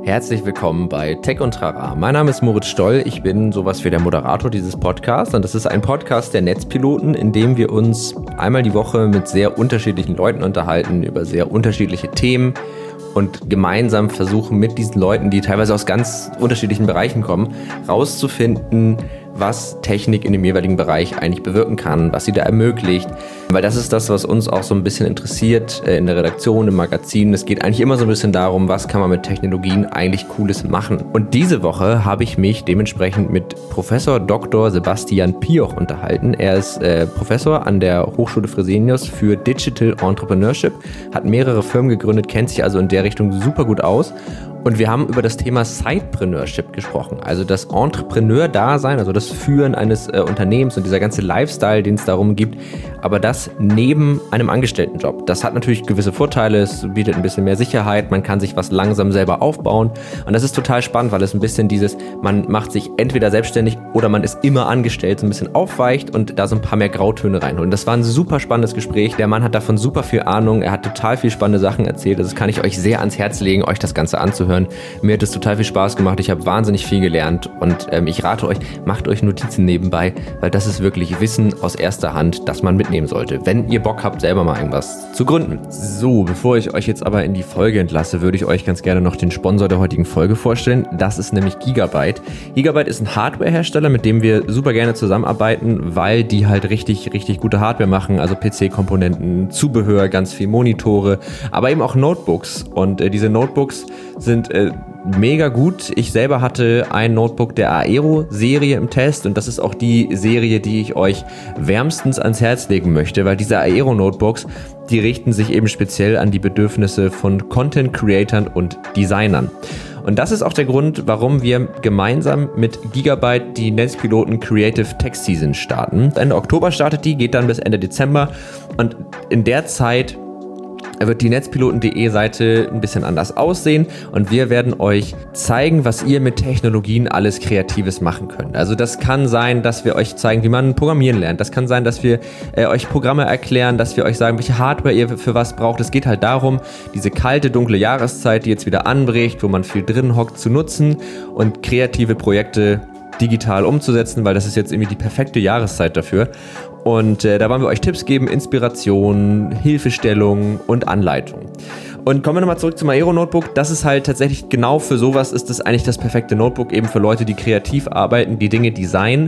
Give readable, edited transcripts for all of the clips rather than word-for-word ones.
Herzlich willkommen bei Tech und Trara. Mein Name ist Moritz Stoll, ich bin sowas wie der Moderator dieses Podcasts und das ist ein Podcast der Netzpiloten, in dem wir uns einmal die Woche mit sehr unterschiedlichen Leuten unterhalten über sehr unterschiedliche Themen und gemeinsam versuchen mit diesen Leuten, die teilweise aus ganz unterschiedlichen Bereichen kommen, rauszufinden, was Technik in dem jeweiligen Bereich eigentlich bewirken kann, was sie da ermöglicht. Weil das ist das, was uns auch so ein bisschen interessiert in der Redaktion, im Magazin. Es geht eigentlich immer so ein bisschen darum, was kann man mit Technologien eigentlich Cooles machen. Und diese Woche habe ich mich dementsprechend mit Professor Dr. Sebastian Pioch unterhalten. Er ist Professor an der Hochschule Fresenius für Digital Entrepreneurship, hat mehrere Firmen gegründet, kennt sich also in der Richtung super gut aus. Und wir haben über das Thema Sidepreneurship gesprochen, also das Entrepreneur-Dasein, also das Führen eines Unternehmens und dieser ganze Lifestyle, den es darum gibt, aber das neben einem Angestelltenjob. Das hat natürlich gewisse Vorteile, es bietet ein bisschen mehr Sicherheit, man kann sich was langsam selber aufbauen und das ist total spannend, weil es ein bisschen dieses, man macht sich entweder selbstständig oder man ist immer angestellt, so ein bisschen aufweicht und da so ein paar mehr Grautöne reinholen. Das war ein super spannendes Gespräch, der Mann hat davon super viel Ahnung, er hat total viel spannende Sachen erzählt, also das kann ich euch sehr ans Herz legen, euch das Ganze anzuhören. Mir hat es total viel Spaß gemacht, ich habe wahnsinnig viel gelernt und ich rate euch, macht euch Notizen nebenbei, weil das ist wirklich Wissen aus erster Hand, das man mitnehmen sollte, wenn ihr Bock habt, selber mal irgendwas zu gründen. So, bevor ich euch jetzt aber in die Folge entlasse, würde ich euch ganz gerne noch den Sponsor der heutigen Folge vorstellen. Das ist nämlich Gigabyte. Gigabyte ist ein Hardwarehersteller, mit dem wir super gerne zusammenarbeiten, weil die halt richtig gute Hardware machen, also PC-Komponenten, Zubehör, ganz viel Monitore, aber eben auch Notebooks und diese Notebooks sind mega gut. Ich selber hatte ein Notebook der Aero-Serie im Test und das ist auch die Serie, die ich euch wärmstens ans Herz legen möchte, weil diese Aero-Notebooks, die richten sich eben speziell an die Bedürfnisse von Content-Creatern und Designern. Und das ist auch der Grund, warum wir gemeinsam mit Gigabyte die Netzpiloten Creative Tech Season starten. Ende Oktober startet die, geht dann bis Ende Dezember und in der Zeit wird die Netzpiloten.de Seite ein bisschen anders aussehen und wir werden euch zeigen, was ihr mit Technologien alles Kreatives machen könnt. Also das kann sein, dass wir euch zeigen, wie man programmieren lernt. Das kann sein, dass wir euch Programme erklären, dass wir euch sagen, welche Hardware ihr für was braucht. Es geht halt darum, diese kalte, dunkle Jahreszeit, die jetzt wieder anbricht, wo man viel drin hockt, zu nutzen und kreative Projekte digital umzusetzen, weil das ist jetzt irgendwie die perfekte Jahreszeit dafür. Und da wollen wir euch Tipps geben, Inspiration, Hilfestellung und Anleitung. Und kommen wir nochmal zurück zum Aero Notebook. Das ist halt tatsächlich genau für sowas ist das eigentlich das perfekte Notebook, eben für Leute, die kreativ arbeiten, die Dinge designen.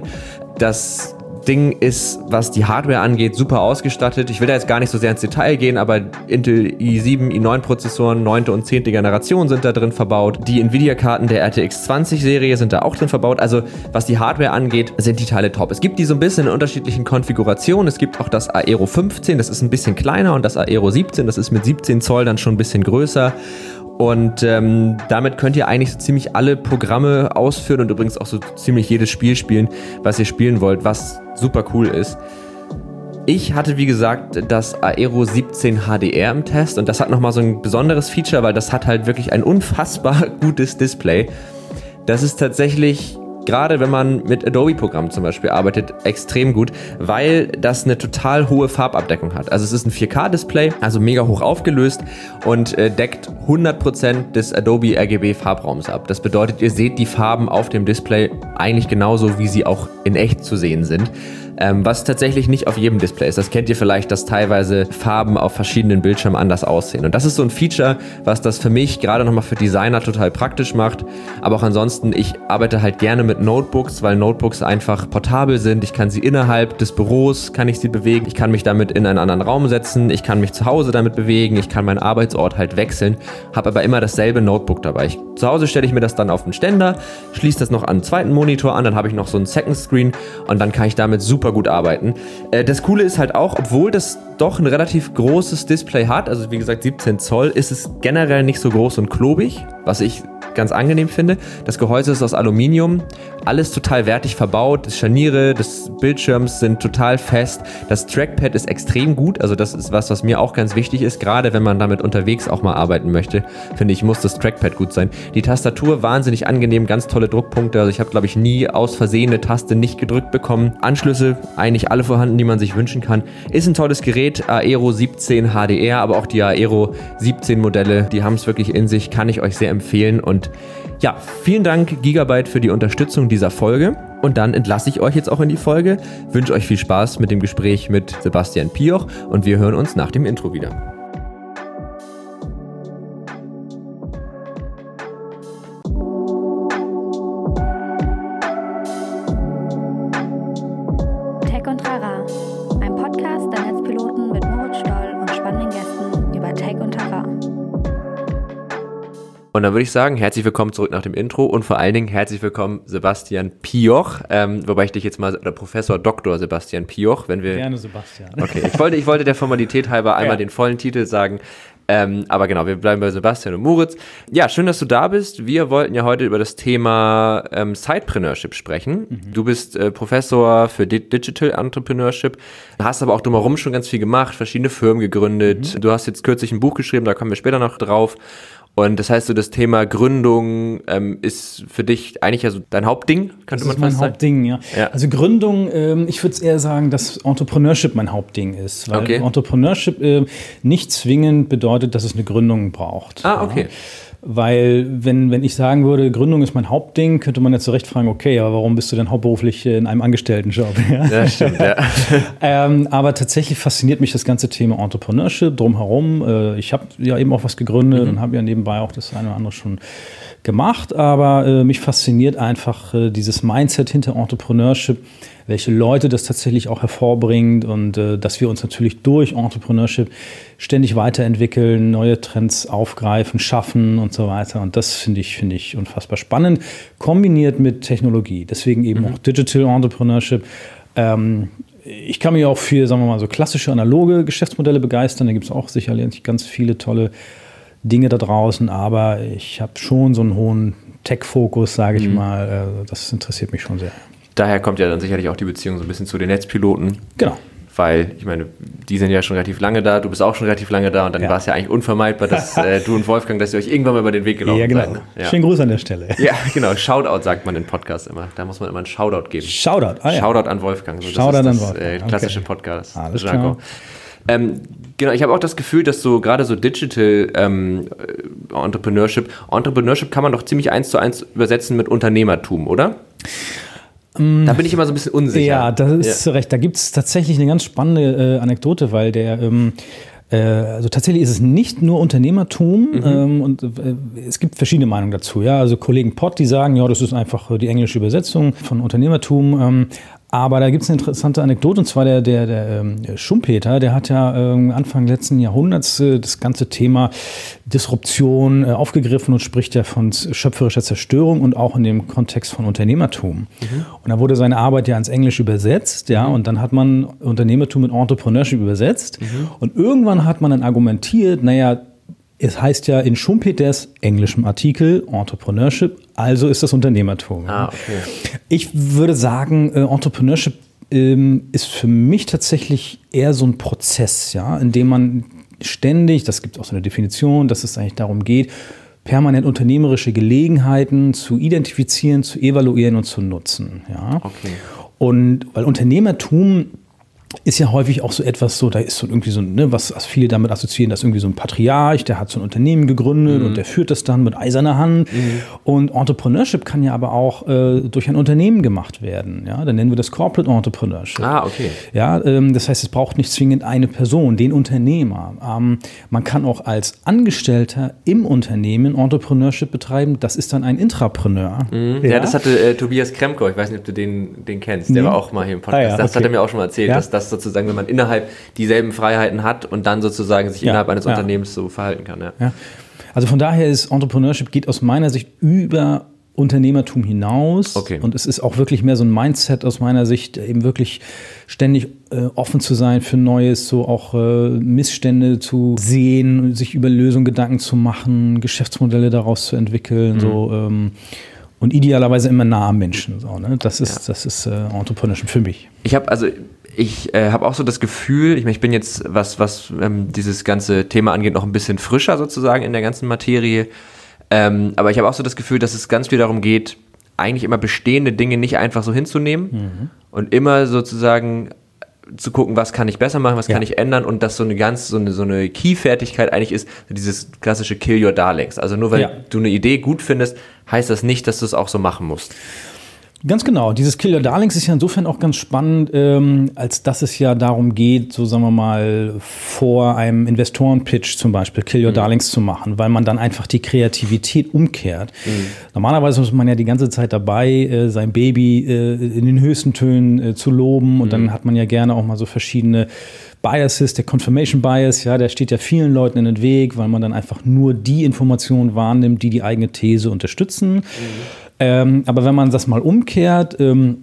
Das Ding ist, was die Hardware angeht, super ausgestattet. Ich will da jetzt gar nicht so sehr ins Detail gehen, aber Intel i7, i9 Prozessoren, 9. und 10. Generation sind da drin verbaut. Die Nvidia-Karten der RTX 20 Serie sind da auch drin verbaut. Also was die Hardware angeht, sind die Teile top. Es gibt die so ein bisschen in unterschiedlichen Konfigurationen. Es gibt auch das Aero 15, das ist ein bisschen kleiner und das Aero 17, das ist mit 17 Zoll dann schon ein bisschen größer. Und damit könnt ihr eigentlich so ziemlich alle Programme ausführen und übrigens auch so ziemlich jedes Spiel spielen, was ihr spielen wollt, was super cool ist. Ich hatte, wie gesagt, das Aero 17 HDR im Test und das hat nochmal so ein besonderes Feature, weil das hat halt wirklich ein unfassbar gutes Display. Das ist tatsächlich, gerade wenn man mit Adobe-Programmen zum Beispiel arbeitet, extrem gut, weil das eine total hohe Farbabdeckung hat. Also es ist ein 4K-Display, also mega hoch aufgelöst und deckt 100% des Adobe RGB-Farbraums ab. Das bedeutet, ihr seht die Farben auf dem Display eigentlich genauso, wie sie auch in echt zu sehen sind. Was tatsächlich nicht auf jedem Display ist. Das kennt ihr vielleicht, dass teilweise Farben auf verschiedenen Bildschirmen anders aussehen. Und das ist so ein Feature, was das für mich gerade nochmal für Designer total praktisch macht. Aber auch ansonsten, ich arbeite halt gerne mit Notebooks, weil Notebooks einfach portabel sind. Ich kann sie innerhalb des Büros, kann ich sie bewegen. Ich kann mich damit in einen anderen Raum setzen. Ich kann mich zu Hause damit bewegen. Ich kann meinen Arbeitsort halt wechseln. Habe aber immer dasselbe Notebook dabei. Zu Hause stelle ich mir das dann auf den Ständer, schließe das noch an einen zweiten Monitor an, dann habe ich noch so einen Second Screen und dann kann ich damit super gut arbeiten. Das Coole ist halt auch, obwohl das doch ein relativ großes Display hat, also wie gesagt 17 Zoll, ist es generell nicht so groß und klobig, was ich ganz angenehm finde. Das Gehäuse ist aus Aluminium, alles total wertig verbaut, die Scharniere des Bildschirms sind total fest, das Trackpad ist extrem gut, also das ist was mir auch ganz wichtig ist, gerade wenn man damit unterwegs auch mal arbeiten möchte, finde ich, muss das Trackpad gut sein. Die Tastatur wahnsinnig angenehm, ganz tolle Druckpunkte, also ich habe glaube ich nie aus Versehen eine Taste nicht gedrückt bekommen. Anschlüsse, eigentlich alle vorhanden, die man sich wünschen kann. Ist ein tolles Gerät, Aero 17 HDR, aber auch die Aero 17 Modelle, die haben es wirklich in sich, kann ich euch sehr empfehlen und Gigabyte. Ja, vielen Dank Gigabyte für die Unterstützung dieser Folge. Und dann entlasse ich euch jetzt auch in die Folge, wünsche euch viel Spaß mit dem Gespräch mit Sebastian Pioch und wir hören uns nach dem Intro wieder. Und dann würde ich sagen, herzlich willkommen zurück nach dem Intro und vor allen Dingen herzlich willkommen Sebastian Pioch, wobei ich dich jetzt mal, oder Professor Dr. Sebastian Pioch, wenn wir... Gerne Sebastian. Okay, ich wollte der Formalität halber einmal den vollen Titel sagen, aber genau, wir bleiben bei Sebastian und Moritz. Ja, schön, dass du da bist. Wir wollten ja heute über das Thema Sidepreneurship sprechen. Mhm. Du bist Professor für Digital Entrepreneurship, hast aber auch drumherum schon ganz viel gemacht, verschiedene Firmen gegründet. Mhm. Du hast jetzt kürzlich ein Buch geschrieben, da kommen wir später noch drauf. Und das heißt so, das Thema Gründung ist für dich eigentlich also dein Hauptding, könnte man fast sagen? Das ist mein Hauptding, ja. Also Gründung, ich würde es eher sagen, dass Entrepreneurship mein Hauptding ist. Weil Entrepreneurship nicht zwingend bedeutet, dass es eine Gründung braucht. Ah, okay. Ja. Weil wenn ich sagen würde, Gründung ist mein Hauptding, könnte man jetzt zu Recht fragen, okay, aber warum bist du denn hauptberuflich in einem Angestelltenjob? Ja, stimmt, ja. Aber tatsächlich fasziniert mich das ganze Thema Entrepreneurship drumherum. Ich habe ja eben auch was gegründet und habe ja nebenbei auch das eine oder andere schon gemacht, aber mich fasziniert einfach dieses Mindset hinter Entrepreneurship, welche Leute das tatsächlich auch hervorbringt und dass wir uns natürlich durch Entrepreneurship ständig weiterentwickeln, neue Trends aufgreifen, schaffen und so weiter. Und das finde ich unfassbar spannend, kombiniert mit Technologie. Deswegen eben auch Digital Entrepreneurship. Ich kann mich auch für, sagen wir mal, so klassische analoge Geschäftsmodelle begeistern. Da gibt es auch sicherlich ganz viele tolle Dinge da draußen, aber ich habe schon so einen hohen Tech-Fokus, sage ich mal. Das interessiert mich schon sehr. Daher kommt ja dann sicherlich auch die Beziehung so ein bisschen zu den Netzpiloten. Genau. Weil, ich meine, die sind ja schon relativ lange da, du bist auch schon relativ lange da und dann war es ja eigentlich unvermeidbar, dass du und Wolfgang, dass ihr euch irgendwann mal über den Weg gelaufen seid. Genau. Ne? Ja. Schönen Gruß an der Stelle. Ja, genau. Shoutout sagt man im Podcast immer. Da muss man immer einen Shoutout geben. Shoutout, Shoutout an Wolfgang. So, Shoutout das an ist Wolfgang. klassische Podcast. Alles klar. Genau, ich habe auch das Gefühl, dass so gerade so Digital Entrepreneurship kann man doch ziemlich 1:1 übersetzen mit Unternehmertum, oder? Da bin ich immer so ein bisschen unsicher. Ja, das ist recht. Da gibt es tatsächlich eine ganz spannende Anekdote, weil also tatsächlich ist es nicht nur Unternehmertum und es gibt verschiedene Meinungen dazu. Ja, also Kollegen Pott, die sagen, ja, das ist einfach die englische Übersetzung von Unternehmertum. Aber da gibt es eine interessante Anekdote, und zwar der Schumpeter, der hat ja Anfang letzten Jahrhunderts das ganze Thema Disruption aufgegriffen und spricht ja von schöpferischer Zerstörung und auch in dem Kontext von Unternehmertum. Und da wurde seine Arbeit ja ins Englische übersetzt, ja, und dann hat man Unternehmertum mit Entrepreneurship übersetzt. Und irgendwann hat man dann argumentiert, naja, es heißt ja in Schumpeters englischem Artikel Entrepreneurship, also ist das Unternehmertum. Ah, okay. Ich würde sagen, Entrepreneurship ist für mich tatsächlich eher so ein Prozess, ja, in dem man ständig, das gibt auch so eine Definition, dass es eigentlich darum geht, permanent unternehmerische Gelegenheiten zu identifizieren, zu evaluieren und zu nutzen. Ja. Okay. Und weil Unternehmertum ist ja häufig auch so etwas so, da ist so irgendwie so, ne, was viele damit assoziieren, dass irgendwie so ein Patriarch, der hat so ein Unternehmen gegründet und der führt das dann mit eiserner Hand. Und Entrepreneurship kann ja aber auch durch ein Unternehmen gemacht werden. Ja? Dann nennen wir das Corporate Entrepreneurship. Ah, okay. Ja, das heißt, es braucht nicht zwingend eine Person, den Unternehmer. Man kann auch als Angestellter im Unternehmen Entrepreneurship betreiben. Das ist dann ein Intrapreneur. Ja, das hatte Tobias Kremko, ich weiß nicht, ob du den kennst, der war auch mal hier im Podcast. Das hat er mir auch schon mal erzählt, dass das sozusagen, wenn man innerhalb dieselben Freiheiten hat und dann sozusagen sich innerhalb eines Unternehmens so verhalten kann. Ja. Also von daher ist Entrepreneurship geht aus meiner Sicht über Unternehmertum hinaus. Okay. Und es ist auch wirklich mehr so ein Mindset aus meiner Sicht, eben wirklich ständig offen zu sein für Neues, so auch Missstände zu sehen, sich über Lösungen Gedanken zu machen, Geschäftsmodelle daraus zu entwickeln, so und idealerweise immer nah am Menschen. So, ne? Das ist Entrepreneurship für mich. Ich habe auch so das Gefühl, ich bin jetzt, was dieses ganze Thema angeht, noch ein bisschen frischer sozusagen in der ganzen Materie. Aber ich habe auch so das Gefühl, dass es ganz viel darum geht, eigentlich immer bestehende Dinge nicht einfach so hinzunehmen und immer sozusagen zu gucken, was kann ich besser machen, was kann ich ändern und dass so eine Key-Fertigkeit eigentlich ist, dieses klassische Kill Your Darlings. Also nur weil du eine Idee gut findest, heißt das nicht, dass du es auch so machen musst. Ganz genau. Dieses Kill Your Darlings ist ja insofern auch ganz spannend, als dass es ja darum geht, so sagen wir mal, vor einem Investoren-Pitch zum Beispiel Kill Your Darlings zu machen, weil man dann einfach die Kreativität umkehrt. Normalerweise ist man ja die ganze Zeit dabei, sein Baby in den höchsten Tönen zu loben und dann hat man ja gerne auch mal so verschiedene Biases, der Confirmation Bias, ja, der steht ja vielen Leuten in den Weg, weil man dann einfach nur die Informationen wahrnimmt, die die eigene These unterstützen. Aber wenn man das mal umkehrt,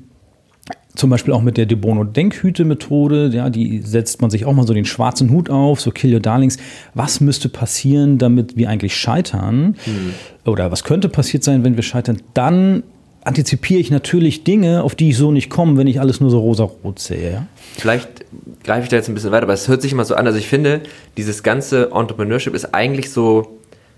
zum Beispiel auch mit der De Bono-Denkhüte-Methode, ja, die setzt man sich auch mal so den schwarzen Hut auf, so Kill Your Darlings. Was müsste passieren, damit wir eigentlich scheitern? Oder was könnte passiert sein, wenn wir scheitern? Dann antizipiere ich natürlich Dinge, auf die ich so nicht komme, wenn ich alles nur so rosa-rot sehe. Ja? Vielleicht greife ich da jetzt ein bisschen weiter, aber es hört sich immer so an. Also ich finde, dieses ganze Entrepreneurship ist eigentlich so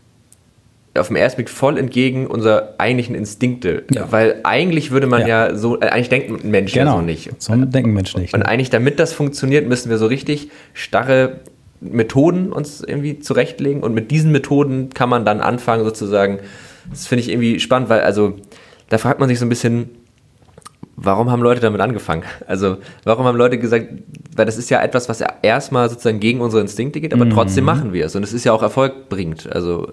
auf den ersten Blick voll entgegen unserer eigentlichen Instinkte. Ja. Weil eigentlich würde man eigentlich denkt ein Mensch ja so nicht. So denken Menschen nicht. Und eigentlich, damit das funktioniert, müssen wir so richtig starre Methoden uns irgendwie zurechtlegen. Und mit diesen Methoden kann man dann anfangen sozusagen. Das finde ich irgendwie spannend, weil also da fragt man sich so ein bisschen, warum haben Leute damit angefangen? Also warum haben Leute gesagt, weil das ist ja etwas, was ja erstmal sozusagen gegen unsere Instinkte geht, aber trotzdem machen wir es. Und es ist ja auch erfolgbringend. Also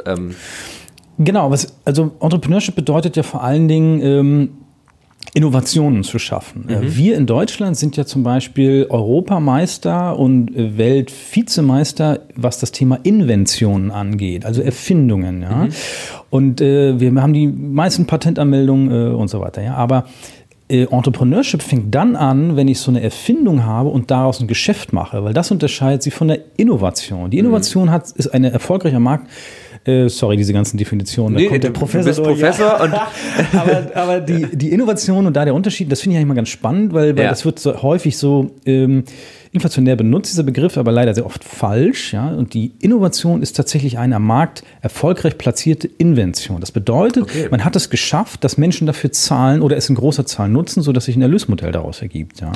genau, also Entrepreneurship bedeutet ja vor allen Dingen Innovationen zu schaffen. Wir in Deutschland sind ja zum Beispiel Europameister und Weltvizemeister, was das Thema Inventionen angeht, also Erfindungen. Ja? Und wir haben die meisten Patentanmeldungen und so weiter. Ja? Aber Entrepreneurship fängt dann an, wenn ich so eine Erfindung habe und daraus ein Geschäft mache, weil das unterscheidet sie von der Innovation. Die Innovation ist ein erfolgreicher Markt. Sorry, diese ganzen Definitionen. Da kommt der Professor. Du bist Professor. Und aber die Innovation und da der Unterschied, das finde ich eigentlich mal ganz spannend, weil das wird so häufig so inflationär benutzt, dieser Begriff, aber leider sehr oft falsch. Ja? Und die Innovation ist tatsächlich eine am Markt erfolgreich platzierte Invention. Das bedeutet, man hat es geschafft, dass Menschen dafür zahlen oder es in großer Zahl nutzen, sodass sich ein Erlösmodell daraus ergibt. Ja?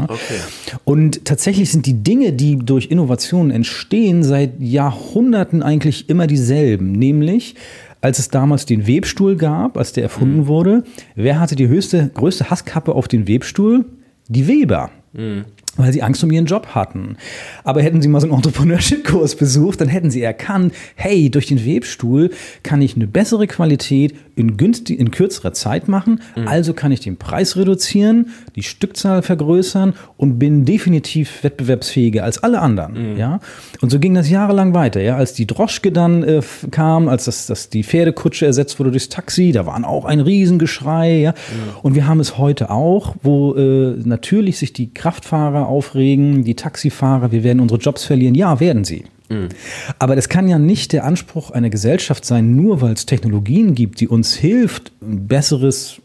Und tatsächlich sind die Dinge, die durch Innovationen entstehen, seit Jahrhunderten eigentlich immer dieselben. Nämlich, als es damals den Webstuhl gab, als der erfunden wurde, wer hatte die größte Hasskappe auf den Webstuhl? Die Weber. Weil sie Angst um ihren Job hatten. Aber hätten sie mal so einen Entrepreneurship-Kurs besucht, dann hätten sie erkannt, hey, durch den Webstuhl kann ich eine bessere Qualität in kürzerer Zeit machen, also kann ich den Preis reduzieren, die Stückzahl vergrößern und bin definitiv wettbewerbsfähiger als alle anderen. Ja? Und so ging das jahrelang weiter. Ja? Als die Droschke dann kam, als die Pferdekutsche ersetzt wurde durchs Taxi, da war auch ein Riesengeschrei. Ja? Und wir haben es heute auch, wo natürlich sich die Kraftfahrer aufregen, die Taxifahrer, wir werden unsere Jobs verlieren. Ja, werden sie. Aber das kann ja nicht der Anspruch einer Gesellschaft sein, nur weil es Technologien gibt, die uns hilft, ein besseres,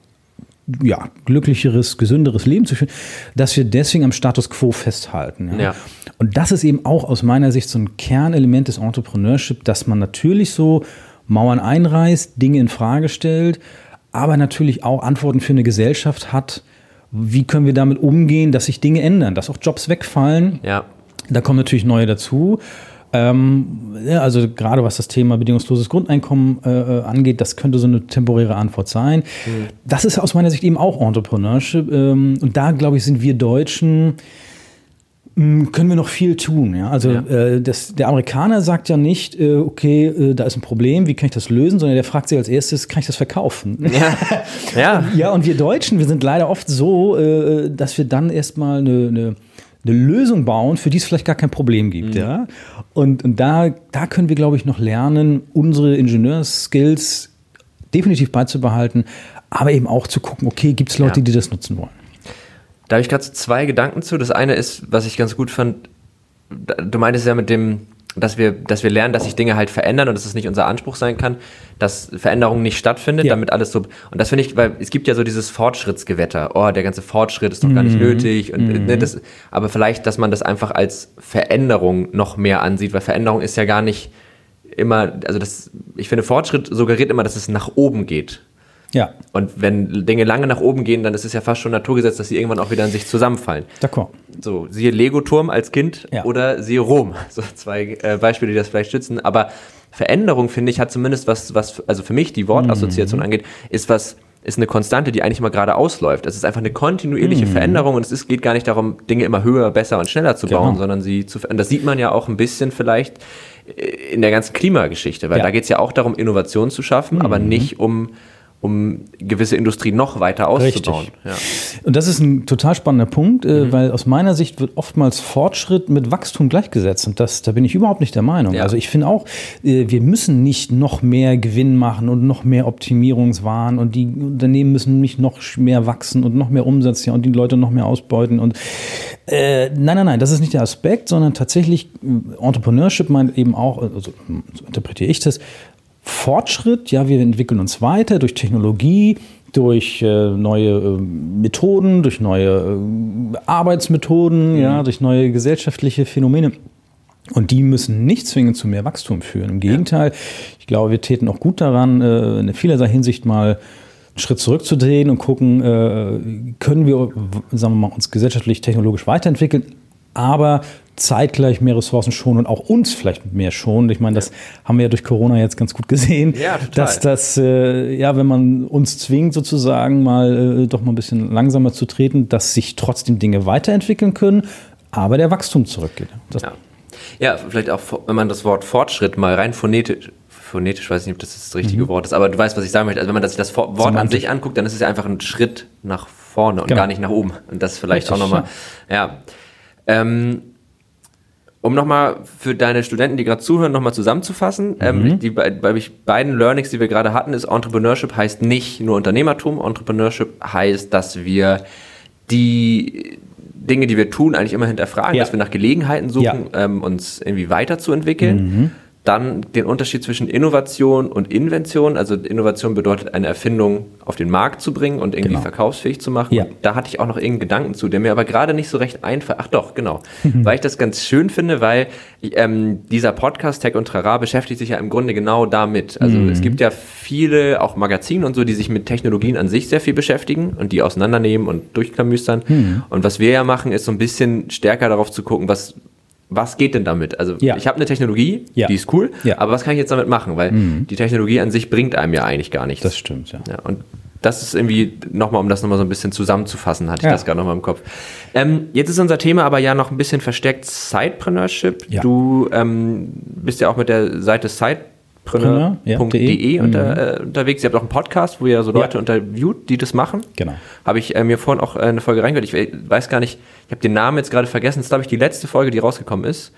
glücklicheres, gesünderes Leben zu führen, dass wir deswegen am Status quo festhalten. Ja? Und das ist eben auch aus meiner Sicht so ein Kernelement des Entrepreneurship, dass man natürlich so Mauern einreißt, Dinge in Frage stellt, aber natürlich auch Antworten für eine Gesellschaft hat. Wie können wir damit umgehen, dass sich Dinge ändern, dass auch Jobs wegfallen? Ja. Da kommen natürlich neue dazu. Also gerade was das Thema bedingungsloses Grundeinkommen angeht, das könnte so eine temporäre Antwort sein. Das ist aus meiner Sicht eben auch Entrepreneurship. Und da, glaube ich, sind wir Deutschen, können wir noch viel tun. Ja? Also der Amerikaner sagt ja nicht, da ist ein Problem, wie kann ich das lösen, sondern der fragt sich als erstes, kann ich das verkaufen? Ja, und wir Deutschen, wir sind leider oft so, dass wir dann erstmal eine Lösung bauen, für die es vielleicht gar kein Problem gibt. Ja? Und da können wir, glaube ich, noch lernen, unsere Ingenieurs-Skills definitiv beizubehalten, aber eben auch zu gucken, gibt es Leute, die das nutzen wollen. Da habe ich gerade so zwei Gedanken zu. Das eine ist, was ich ganz gut fand, du meintest ja mit dem, dass wir lernen, dass sich Dinge halt verändern und dass es nicht unser Anspruch sein kann, dass Veränderung nicht stattfindet, damit alles so. Und das finde ich, weil es gibt ja so dieses Fortschrittsgewetter. Der ganze Fortschritt ist doch gar nicht nötig. Und, aber vielleicht, dass man das einfach als Veränderung noch mehr ansieht, weil Veränderung ist ja gar nicht immer, ich finde, Fortschritt suggeriert immer, dass es nach oben geht. Ja. Und wenn Dinge lange nach oben gehen, dann ist es ja fast schon Naturgesetz, dass sie irgendwann auch wieder in sich zusammenfallen. D'accord. So, siehe Lego-Turm als Kind oder siehe Rom. So 2 Beispiele, die das vielleicht stützen. Aber Veränderung, finde ich, hat zumindest was, also für mich die Wortassoziation angeht, ist eine Konstante, die eigentlich immer gerade ausläuft. Es ist einfach eine kontinuierliche Veränderung und geht gar nicht darum, Dinge immer höher, besser und schneller zu bauen, sondern und das sieht man ja auch ein bisschen vielleicht in der ganzen Klimageschichte, weil da geht es ja auch darum, Innovation zu schaffen, aber nicht um gewisse Industrie noch weiter auszubauen. Ja. Und das ist ein total spannender Punkt, weil aus meiner Sicht wird oftmals Fortschritt mit Wachstum gleichgesetzt und da bin ich überhaupt nicht der Meinung. Ja. Also ich finde auch, wir müssen nicht noch mehr Gewinn machen und noch mehr Optimierungswahn und die Unternehmen müssen nicht noch mehr wachsen und noch mehr Umsatz und die Leute noch mehr ausbeuten und nein, das ist nicht der Aspekt, sondern tatsächlich Entrepreneurship meint eben auch, also so interpretiere ich das, Fortschritt, ja, wir entwickeln uns weiter durch Technologie, durch neue Methoden, durch neue Arbeitsmethoden, durch neue gesellschaftliche Phänomene. Und die müssen nicht zwingend zu mehr Wachstum führen. Im Gegenteil, ich glaube, wir täten auch gut daran, in vielerlei Hinsicht mal einen Schritt zurückzudrehen und gucken, können wir, sagen wir mal, uns gesellschaftlich, technologisch weiterentwickeln, aber zeitgleich mehr Ressourcen schonen und auch uns vielleicht mehr schonen. Ich meine, das haben wir ja durch Corona jetzt ganz gut gesehen, dass das, wenn man uns zwingt sozusagen mal doch mal ein bisschen langsamer zu treten, dass sich trotzdem Dinge weiterentwickeln können, aber der Wachstum zurückgeht. Ja, vielleicht auch, wenn man das Wort Fortschritt mal rein phonetisch, weiß ich nicht, ob das richtige Wort ist, aber du weißt, was ich sagen möchte. Also wenn man sich das Wort an sich anguckt, dann ist es ja einfach ein Schritt nach vorne und gar nicht nach oben. Und das vielleicht auch nochmal, um nochmal für deine Studenten, die gerade zuhören, nochmal zusammenzufassen, die beiden Learnings, die wir gerade hatten, ist, Entrepreneurship heißt nicht nur Unternehmertum. Entrepreneurship heißt, dass wir die Dinge, die wir tun, eigentlich immer hinterfragen, dass wir nach Gelegenheiten suchen, uns irgendwie weiterzuentwickeln. Dann den Unterschied zwischen Innovation und Invention. Also Innovation bedeutet, eine Erfindung auf den Markt zu bringen und irgendwie verkaufsfähig zu machen. Ja. Und da hatte ich auch noch irgendeinen Gedanken zu, der mir aber gerade nicht so recht einfällt. Ach doch, genau. Weil ich das ganz schön finde, weil dieser Podcast Tech und Trara beschäftigt sich ja im Grunde genau damit. Also es gibt ja viele, auch Magazine und so, die sich mit Technologien an sich sehr viel beschäftigen und die auseinandernehmen und durchklamüstern. Und was wir ja machen, ist so ein bisschen stärker darauf zu gucken, was geht denn damit? Also ich habe eine Technologie, die ist cool, aber was kann ich jetzt damit machen? Weil die Technologie an sich bringt einem ja eigentlich gar nichts. Das stimmt, ja. Und das ist irgendwie nochmal, um das nochmal so ein bisschen zusammenzufassen, hatte ich das gerade nochmal im Kopf. Jetzt ist unser Thema aber ja noch ein bisschen verstärkt Sidepreneurship. Ja. Du bist ja auch mit der Seite sidepreneur.de unterwegs. Ihr habt auch einen Podcast, wo ihr so Leute interviewt, die das machen. Genau. Habe ich mir vorhin auch eine Folge reingehört. Ich weiß gar nicht, ich habe den Namen jetzt gerade vergessen. Das ist, glaube ich, die letzte Folge, die rausgekommen ist.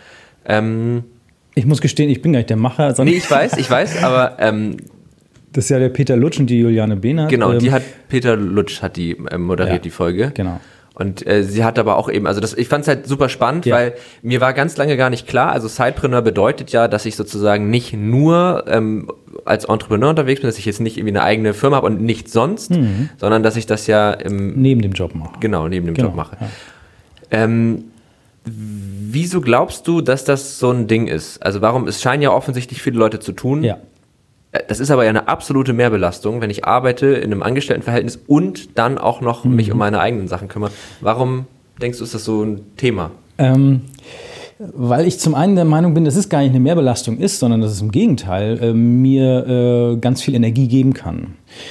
Ich muss gestehen, ich bin gar nicht der Macher. Nee, ich weiß, aber das ist ja der Peter Lutsch und die Juliane Behnert. Genau, Peter Lutsch hat die moderiert, die Folge. Genau. Und sie hat aber auch eben, ich fand es halt super spannend, weil mir war ganz lange gar nicht klar, also Sidepreneur bedeutet ja, dass ich sozusagen nicht nur als Entrepreneur unterwegs bin, dass ich jetzt nicht irgendwie eine eigene Firma habe und nichts sonst, sondern dass ich das ja neben dem Job mache. Genau, neben dem Job mache. Ja. Wieso glaubst du, dass das so ein Ding ist? Also es scheinen ja offensichtlich viele Leute zu tun. Ja. Das ist aber ja eine absolute Mehrbelastung, wenn ich arbeite in einem Angestelltenverhältnis und dann auch noch mich um meine eigenen Sachen kümmere. Warum denkst du, ist das so ein Thema? Weil ich zum einen der Meinung bin, dass es gar nicht eine Mehrbelastung ist, sondern dass es im Gegenteil mir ganz viel Energie geben kann.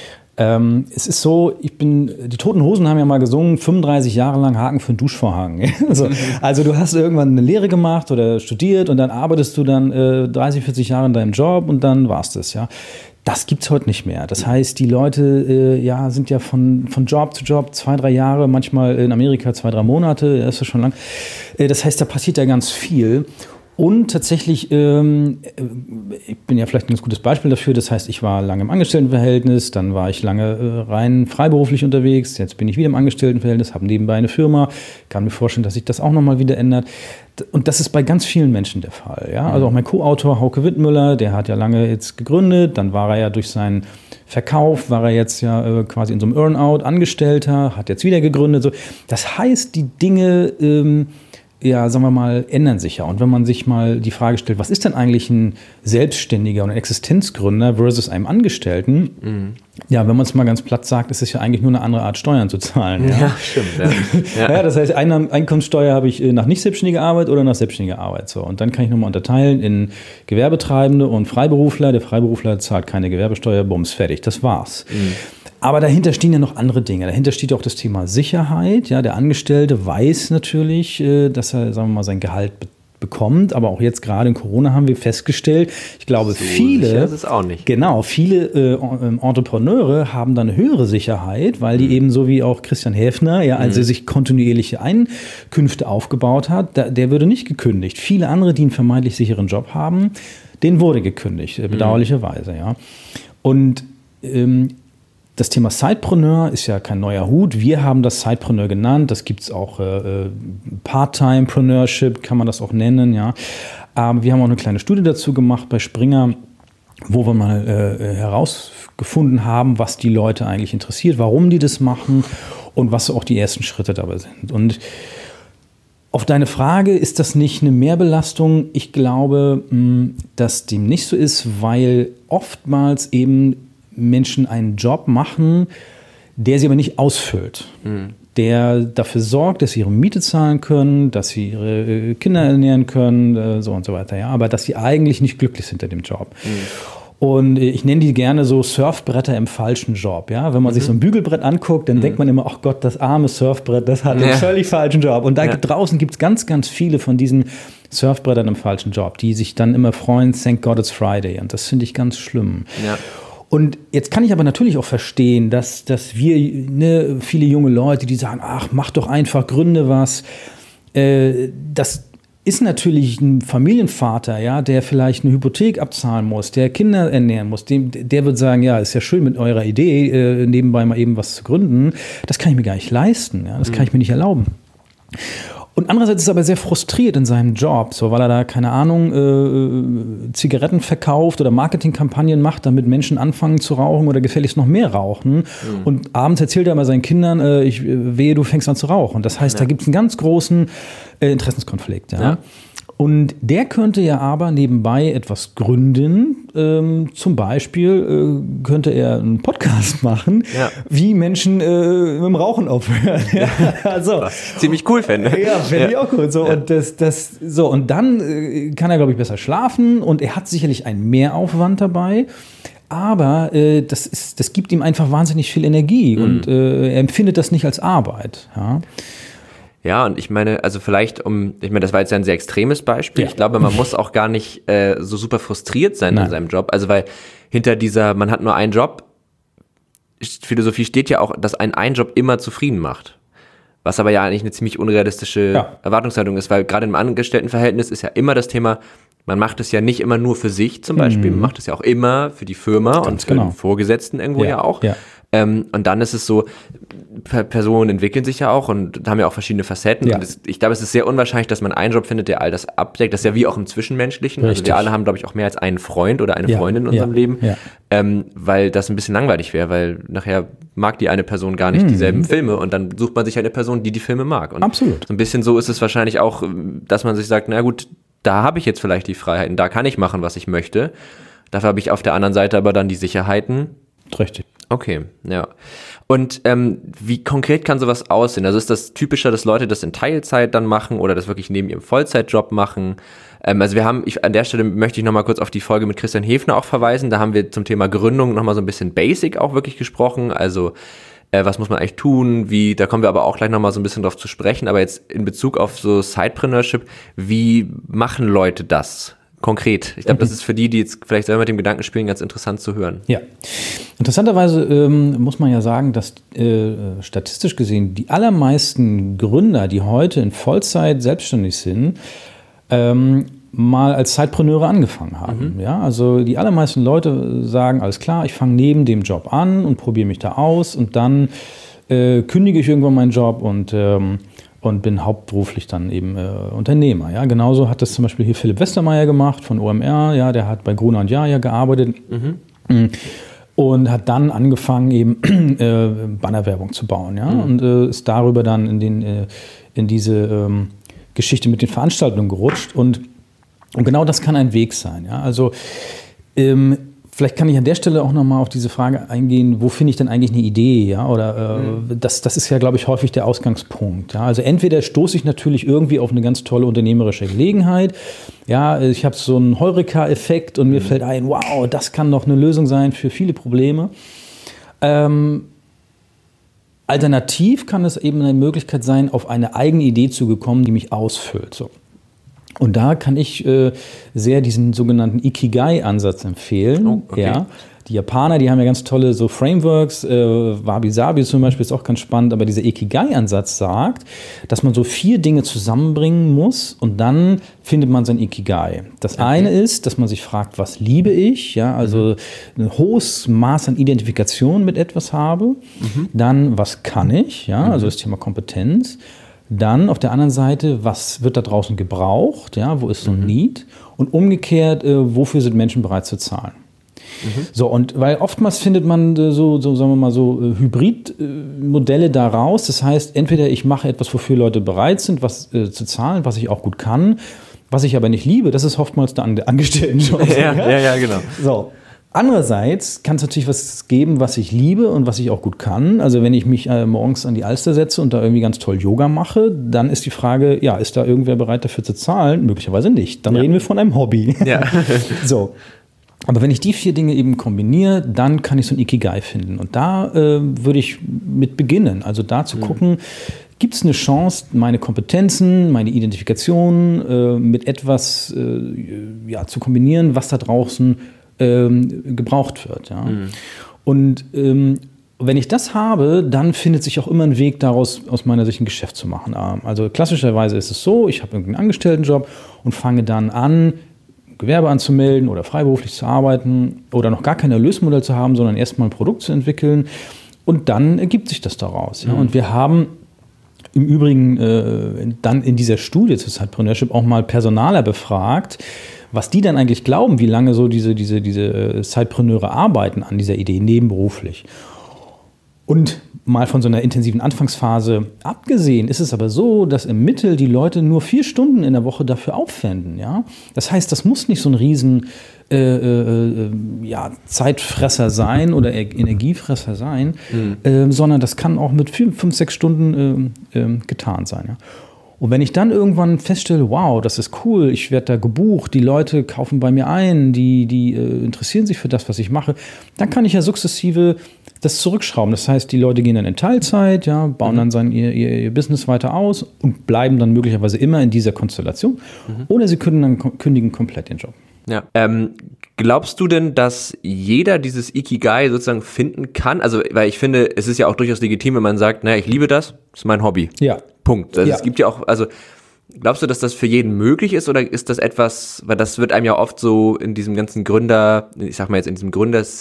Es ist so, die Toten Hosen haben ja mal gesungen, 35 Jahre lang Haken für einen Duschvorhang. Also du hast irgendwann eine Lehre gemacht oder studiert und dann arbeitest du dann 30, 40 Jahre in deinem Job und dann war's das, ja. Das gibt's heute nicht mehr. Das heißt, die Leute sind ja von Job zu Job 2, 3 Jahre, manchmal in Amerika 2, 3 Monate, das ist schon lang. Das heißt, da passiert ja ganz viel. Und tatsächlich, ich bin ja vielleicht ein ganz gutes Beispiel dafür, das heißt, ich war lange im Angestelltenverhältnis, dann war ich lange rein freiberuflich unterwegs, jetzt bin ich wieder im Angestelltenverhältnis, habe nebenbei eine Firma, kann mir vorstellen, dass sich das auch nochmal wieder ändert. Und das ist bei ganz vielen Menschen der Fall. Ja? Also auch mein Co-Autor Hauke Wittmüller, der hat ja lange jetzt gegründet, dann war er ja durch seinen Verkauf, war er jetzt ja quasi in so einem Earn-out Angestellter, hat jetzt wieder gegründet. So. Das heißt, die Dinge ja, sagen wir mal, ändern sich ja. Und wenn man sich mal die Frage stellt, was ist denn eigentlich ein Selbstständiger und ein Existenzgründer versus einem Angestellten? Ja, wenn man es mal ganz platt sagt, ist es ja eigentlich nur eine andere Art, Steuern zu zahlen. Ja, stimmt. Ja. Ja, das heißt, Einkommenssteuer habe ich nach nicht selbstständiger Arbeit oder nach selbstständiger Arbeit. So. Und dann kann ich nochmal unterteilen in Gewerbetreibende und Freiberufler. Der Freiberufler zahlt keine Gewerbesteuer, bums, fertig, das war's. Aber dahinter stehen ja noch andere Dinge. Dahinter steht auch das Thema Sicherheit. Ja, der Angestellte weiß natürlich, dass er, sagen wir mal, sein Gehalt bekommt. Aber auch jetzt gerade in Corona haben wir festgestellt, ich glaube, so viele, sicher ist es auch nicht. Genau, viele Entrepreneure haben dann eine höhere Sicherheit, weil die eben so wie auch Christian Häfner, ja, als er sich kontinuierliche Einkünfte aufgebaut hat, der würde nicht gekündigt. Viele andere, die einen vermeintlich sicheren Job haben, denen wurde gekündigt, bedauerlicherweise. Ja. Und das Thema Sidepreneur ist ja kein neuer Hut. Wir haben das Sidepreneur genannt. Das gibt es auch Part-Time-Preneurship, kann man das auch nennen. Ja. Wir haben auch eine kleine Studie dazu gemacht bei Springer, wo wir mal herausgefunden haben, was die Leute eigentlich interessiert, warum die das machen und was auch die ersten Schritte dabei sind. Und auf deine Frage, ist das nicht eine Mehrbelastung? Ich glaube, dass dem nicht so ist, weil oftmals eben Menschen einen Job machen, der sie aber nicht ausfüllt. Der dafür sorgt, dass sie ihre Miete zahlen können, dass sie ihre Kinder ernähren können, so und so weiter. Ja? Aber dass sie eigentlich nicht glücklich sind in dem Job. Und ich nenne die gerne so Surfbretter im falschen Job. Ja? Wenn man sich so ein Bügelbrett anguckt, dann denkt man immer, ach Gott, das arme Surfbrett, das hat einen völlig falschen Job. Und da draußen gibt es ganz, ganz viele von diesen Surfbrettern im falschen Job, die sich dann immer freuen, thank God it's Friday. Und das finde ich ganz schlimm. Ja. Und jetzt kann ich aber natürlich auch verstehen, dass wir, viele junge Leute, die sagen, ach, mach doch einfach, gründe was. Das ist natürlich ein Familienvater, ja, der vielleicht eine Hypothek abzahlen muss, der Kinder ernähren muss. Der wird sagen, ja, ist ja schön mit eurer Idee, nebenbei mal eben was zu gründen. Das kann ich mir gar nicht leisten, ja, das kann ich mir nicht erlauben. Und andererseits ist er aber sehr frustriert in seinem Job, so, weil er da, keine Ahnung, Zigaretten verkauft oder Marketingkampagnen macht, damit Menschen anfangen zu rauchen oder gefälligst noch mehr rauchen. Und abends erzählt er immer seinen Kindern, wehe, du fängst an zu rauchen. Das heißt, da gibt es einen ganz großen Interessenskonflikt. Ja? Und der könnte ja aber nebenbei etwas gründen. Zum Beispiel könnte er einen Podcast machen, wie Menschen mit dem Rauchen aufhören. Ja, also, was ich ziemlich cool fände. Ja, fände ich auch cool. So, und und dann kann er, glaube ich, besser schlafen und er hat sicherlich einen Mehraufwand dabei. Aber das gibt ihm einfach wahnsinnig viel Energie und er empfindet das nicht als Arbeit. Ja. Ja, und ich meine, also vielleicht das war jetzt ein sehr extremes Beispiel. Ja. Ich glaube, man muss auch gar nicht so super frustriert sein in seinem Job. Also weil hinter man hat nur einen Job, Philosophie steht ja auch, dass ein Job immer zufrieden macht. Was aber ja eigentlich eine ziemlich unrealistische Erwartungshaltung ist, weil gerade im Angestelltenverhältnis ist ja immer das Thema, man macht es ja nicht immer nur für sich zum Beispiel, man macht es ja auch immer für die Firma und für den Vorgesetzten irgendwo ja auch. Ja. Und dann ist es so, Personen entwickeln sich ja auch und haben ja auch verschiedene Facetten. Ja. Und ich glaube, es ist sehr unwahrscheinlich, dass man einen Job findet, der all das abdeckt. Das ist ja wie auch im Zwischenmenschlichen. Richtig. Also wir alle haben, glaube ich, auch mehr als einen Freund oder eine Freundin in unserem Leben, weil das ein bisschen langweilig wäre, weil nachher mag die eine Person gar nicht dieselben Filme und dann sucht man sich eine Person, die Filme mag. Und absolut. So ein bisschen so ist es wahrscheinlich auch, dass man sich sagt, na gut, da habe ich jetzt vielleicht die Freiheiten, da kann ich machen, was ich möchte. Dafür habe ich auf der anderen Seite aber dann die Sicherheiten. Richtig. Okay, ja. Und wie konkret kann sowas aussehen? Also ist das typischer, dass Leute das in Teilzeit dann machen oder das wirklich neben ihrem Vollzeitjob machen? Also an der Stelle möchte ich nochmal kurz auf die Folge mit Christian Häfner auch verweisen. Da haben wir zum Thema Gründung nochmal so ein bisschen Basic auch wirklich gesprochen. Also was muss man eigentlich tun? Da kommen wir aber auch gleich nochmal so ein bisschen drauf zu sprechen. Aber jetzt in Bezug auf so Sidepreneurship, wie machen Leute das? Konkret. Ich glaube, das ist für die jetzt vielleicht selber mit dem Gedanken spielen, ganz interessant zu hören. Ja. Interessanterweise muss man ja sagen, dass statistisch gesehen die allermeisten Gründer, die heute in Vollzeit selbstständig sind, mal als Zeitpreneure angefangen haben. Ja, also die allermeisten Leute sagen, alles klar, ich fange neben dem Job an und probiere mich da aus und dann kündige ich irgendwann meinen Job und bin hauptberuflich dann eben Unternehmer. Ja? Genauso hat das zum Beispiel hier Philipp Westermeier gemacht von OMR. Ja? Der hat bei Gruner und Jahr gearbeitet und hat dann angefangen, eben Bannerwerbung zu bauen. Ja? Und ist darüber dann in diese Geschichte mit den Veranstaltungen gerutscht und genau das kann ein Weg sein. Ja? Also vielleicht kann ich an der Stelle auch nochmal auf diese Frage eingehen, wo finde ich denn eigentlich eine Idee? Ja? Oder das ist ja, glaube ich, häufig der Ausgangspunkt. Ja? Also entweder stoße ich natürlich irgendwie auf eine ganz tolle unternehmerische Gelegenheit. Ja, ich habe so einen Heureka-Effekt und mir fällt ein, wow, das kann doch eine Lösung sein für viele Probleme. Alternativ kann es eben eine Möglichkeit sein, auf eine eigene Idee zu kommen, die mich ausfüllt. So. Und da kann ich sehr diesen sogenannten Ikigai-Ansatz empfehlen. Oh, okay. Ja. Die Japaner, die haben ja ganz tolle so Frameworks, Wabi-Sabi zum Beispiel ist auch ganz spannend, aber dieser Ikigai-Ansatz sagt, dass man so 4 Dinge zusammenbringen muss und dann findet man sein Ikigai. Das eine ist, dass man sich fragt, was liebe ich? Ja, also ein hohes Maß an Identifikation mit etwas habe. Dann, was kann ich? Ja, also das Thema Kompetenz. Dann auf der anderen Seite, was wird da draußen gebraucht? Ja, wo ist so ein Need? Und umgekehrt, wofür sind Menschen bereit zu zahlen? So, und weil oftmals findet man so sagen wir mal so Hybridmodelle daraus. Das heißt, entweder ich mache etwas, wofür Leute bereit sind, was zu zahlen, was ich auch gut kann, was ich aber nicht liebe, das ist oftmals der Angestelltenjob. Ja, genau. So. Andererseits kann es natürlich was geben, was ich liebe und was ich auch gut kann. Also wenn ich mich morgens an die Alster setze und da irgendwie ganz toll Yoga mache, dann ist die Frage, ja, ist da irgendwer bereit dafür zu zahlen? Möglicherweise nicht. Dann reden wir von einem Hobby. Ja. So. Aber wenn ich die 4 Dinge eben kombiniere, dann kann ich so ein Ikigai finden. Und da würde ich mit beginnen. Also da zu gucken, gibt es eine Chance, meine Kompetenzen, meine Identifikation mit etwas zu kombinieren, was da draußen gebraucht wird. Ja? Und wenn ich das habe, dann findet sich auch immer ein Weg daraus, aus meiner Sicht ein Geschäft zu machen. Also klassischerweise ist es so, ich habe irgendeinen Angestelltenjob und fange dann an, Gewerbe anzumelden oder freiberuflich zu arbeiten oder noch gar kein Erlösmodell zu haben, sondern erstmal ein Produkt zu entwickeln und dann ergibt sich das daraus. Ja? Und wir haben im Übrigen dann in dieser Studie zu Sidepreneurship auch mal Personaler befragt, was die dann eigentlich glauben, wie lange so diese Sidepreneure arbeiten an dieser Idee nebenberuflich. Und mal von so einer intensiven Anfangsphase abgesehen, ist es aber so, dass im Mittel die Leute nur 4 Stunden in der Woche dafür aufwenden. Ja? Das heißt, das muss nicht so ein riesen Zeitfresser sein oder Energiefresser sein, sondern das kann auch mit 5, 6 Stunden getan sein. Ja? Und wenn ich dann irgendwann feststelle, wow, das ist cool, ich werde da gebucht, die Leute kaufen bei mir ein, die interessieren sich für das, was ich mache, dann kann ich ja sukzessive das zurückschrauben. Das heißt, die Leute gehen dann in Teilzeit, ja, bauen dann ihr Business weiter aus und bleiben dann möglicherweise immer in dieser Konstellation. Oder sie können dann kündigen komplett den Job. Ja. Glaubst du denn, dass jeder dieses Ikigai sozusagen finden kann? Also, weil ich finde, es ist ja auch durchaus legitim, wenn man sagt, naja, ich liebe das ist mein Hobby. Ja. Punkt. Also es gibt ja auch, also glaubst du, dass das für jeden möglich ist oder ist das etwas, weil das wird einem ja oft so in diesem ganzen ich sag mal jetzt in diesem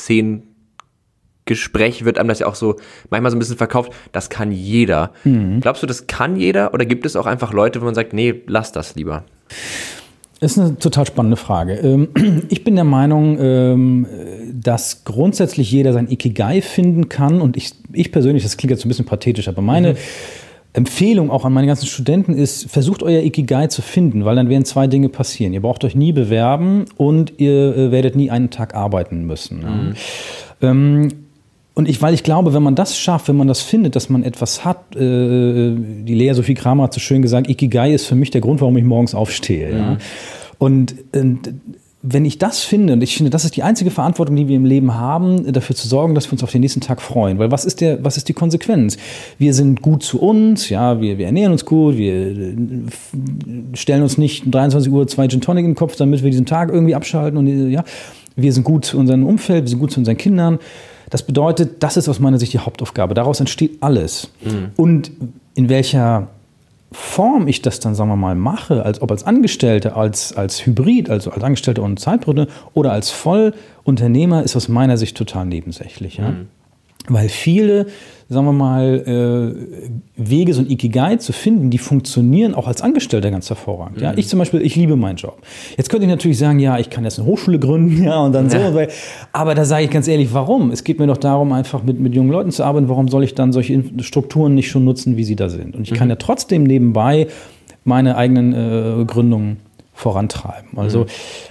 Gründerszenen-Gespräch wird einem das ja auch so manchmal so ein bisschen verkauft, das kann jeder. Glaubst du, das kann jeder oder gibt es auch einfach Leute, wo man sagt, nee, lass das lieber? Das ist eine total spannende Frage. Ich bin der Meinung, dass grundsätzlich jeder sein Ikigai finden kann und ich persönlich, das klingt jetzt ein bisschen pathetisch, aber meine Empfehlung auch an meine ganzen Studenten ist, versucht euer Ikigai zu finden, weil dann werden 2 Dinge passieren. Ihr braucht euch nie bewerben und ihr werdet nie einen Tag arbeiten müssen. Ja. Weil ich glaube, wenn man das schafft, wenn man das findet, dass man etwas hat, die Lea Sophie Kramer hat so schön gesagt, Ikigai ist für mich der Grund, warum ich morgens aufstehe. Ja. Und wenn ich das finde, und ich finde, das ist die einzige Verantwortung, die wir im Leben haben, dafür zu sorgen, dass wir uns auf den nächsten Tag freuen. Weil was ist die Konsequenz? Wir sind gut zu uns, ja, wir ernähren uns gut, wir stellen uns nicht um 23 Uhr 2 Gin Tonic in den Kopf, damit wir diesen Tag irgendwie abschalten. Und ja, wir sind gut zu unserem Umfeld, wir sind gut zu unseren Kindern. Das bedeutet, das ist aus meiner Sicht die Hauptaufgabe. Daraus entsteht alles. Und in welcher Form ich das dann, sagen wir mal, mache, ob als Angestellter, als Hybrid, also als Angestellter und Zeitbrücke oder als Vollunternehmer, ist aus meiner Sicht total nebensächlich. Ja? Weil viele, sagen wir mal, Wege, so ein Ikigai zu finden, die funktionieren auch als Angestellter ganz hervorragend. Ja? Ich zum Beispiel, ich liebe meinen Job. Jetzt könnte ich natürlich sagen, ja, ich kann jetzt eine Hochschule gründen, ja, und dann so. Aber da sage ich ganz ehrlich, warum? Es geht mir doch darum, einfach mit jungen Leuten zu arbeiten. Warum soll ich dann solche Strukturen nicht schon nutzen, wie sie da sind? Und ich kann ja trotzdem nebenbei meine eigenen Gründungen vorantreiben. Also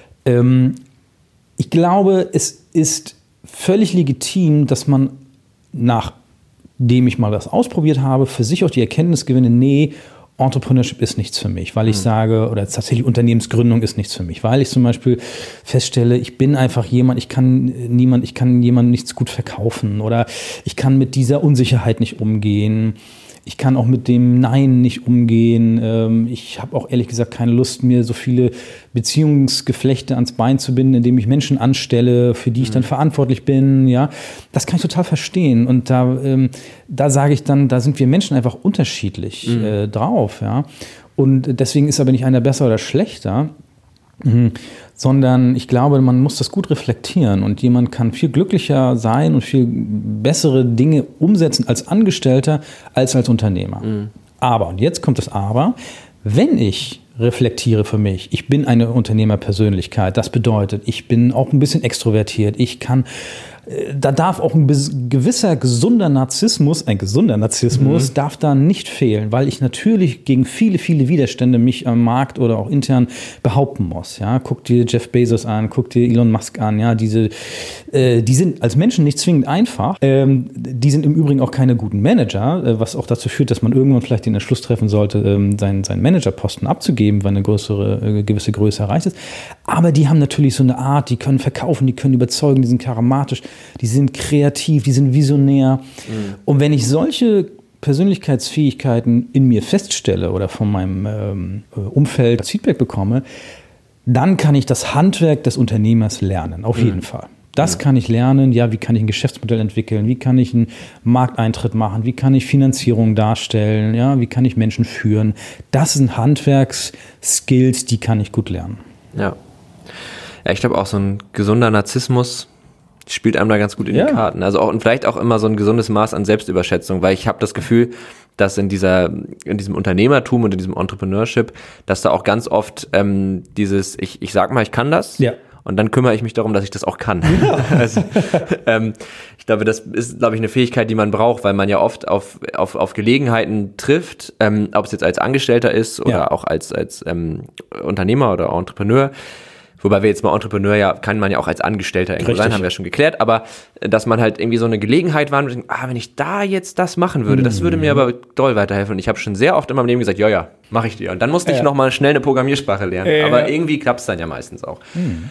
ich glaube, es ist völlig legitim, dass man, nachdem ich mal das ausprobiert habe, für sich auch die Erkenntnis gewinne, nee, Entrepreneurship ist nichts für mich, weil ich sage, oder tatsächlich Unternehmensgründung ist nichts für mich, weil ich zum Beispiel feststelle, ich bin einfach jemand, ich kann jemandem nichts gut verkaufen oder ich kann mit dieser Unsicherheit nicht umgehen. Ich kann auch mit dem Nein nicht umgehen. Ich habe auch ehrlich gesagt keine Lust, mir so viele Beziehungsgeflechte ans Bein zu binden, indem ich Menschen anstelle, für die ich dann verantwortlich bin. Ja, das kann ich total verstehen. Und da sage ich dann, da sind wir Menschen einfach unterschiedlich drauf. Ja? Und deswegen ist aber nicht einer besser oder schlechter. Sondern ich glaube, man muss das gut reflektieren und jemand kann viel glücklicher sein und viel bessere Dinge umsetzen als Angestellter als Unternehmer. Aber, und jetzt kommt das Aber, wenn ich reflektiere für mich, ich bin eine Unternehmerpersönlichkeit, das bedeutet, ich bin auch ein bisschen extrovertiert, da darf auch ein gewisser gesunder Narzissmus darf da nicht fehlen, weil ich natürlich gegen viele, viele Widerstände mich am Markt oder auch intern behaupten muss. Ja? Guck dir Jeff Bezos an, guck dir Elon Musk an. Ja? Die sind als Menschen nicht zwingend einfach. Die sind im Übrigen auch keine guten Manager, was auch dazu führt, dass man irgendwann vielleicht den Entschluss treffen sollte, seinen Managerposten abzugeben, wenn eine gewisse Größe erreicht ist. Aber die haben natürlich so eine Art, die können verkaufen, die können überzeugen, die sind charismatisch. Die sind kreativ, die sind visionär. Und wenn ich solche Persönlichkeitsfähigkeiten in mir feststelle oder von meinem Umfeld das Feedback bekomme, dann kann ich das Handwerk des Unternehmers lernen, auf jeden Fall. Das kann ich lernen, ja, wie kann ich ein Geschäftsmodell entwickeln, wie kann ich einen Markteintritt machen, wie kann ich Finanzierung darstellen, ja, wie kann ich Menschen führen. Das sind Handwerksskills, die kann ich gut lernen. Ja, ich glaube auch so ein gesunder Narzissmus spielt einem da ganz gut in die Karten. Also auch, und vielleicht auch immer so ein gesundes Maß an Selbstüberschätzung, weil ich habe das Gefühl, dass in diesem Unternehmertum und in diesem Entrepreneurship, dass da auch ganz oft dieses, ich sag mal, ich kann das. Ja. Und dann kümmere ich mich darum, dass ich das auch kann. Ja. Also, ich glaube, das ist, eine Fähigkeit, die man braucht, weil man ja oft auf Gelegenheiten trifft, ob es jetzt als Angestellter ist oder auch als Unternehmer oder Entrepreneur. Wobei wir jetzt mal Entrepreneur kann man ja auch als Angestellter irgendwo sein, haben wir ja schon geklärt, aber dass man halt irgendwie so eine Gelegenheit war und denkt, wenn ich da jetzt das machen würde, das würde mir aber doll weiterhelfen. Und ich habe schon sehr oft in meinem Leben gesagt, ja, mache ich dir. Und dann musste ich nochmal schnell eine Programmiersprache lernen. Aber irgendwie klappt es dann ja meistens auch.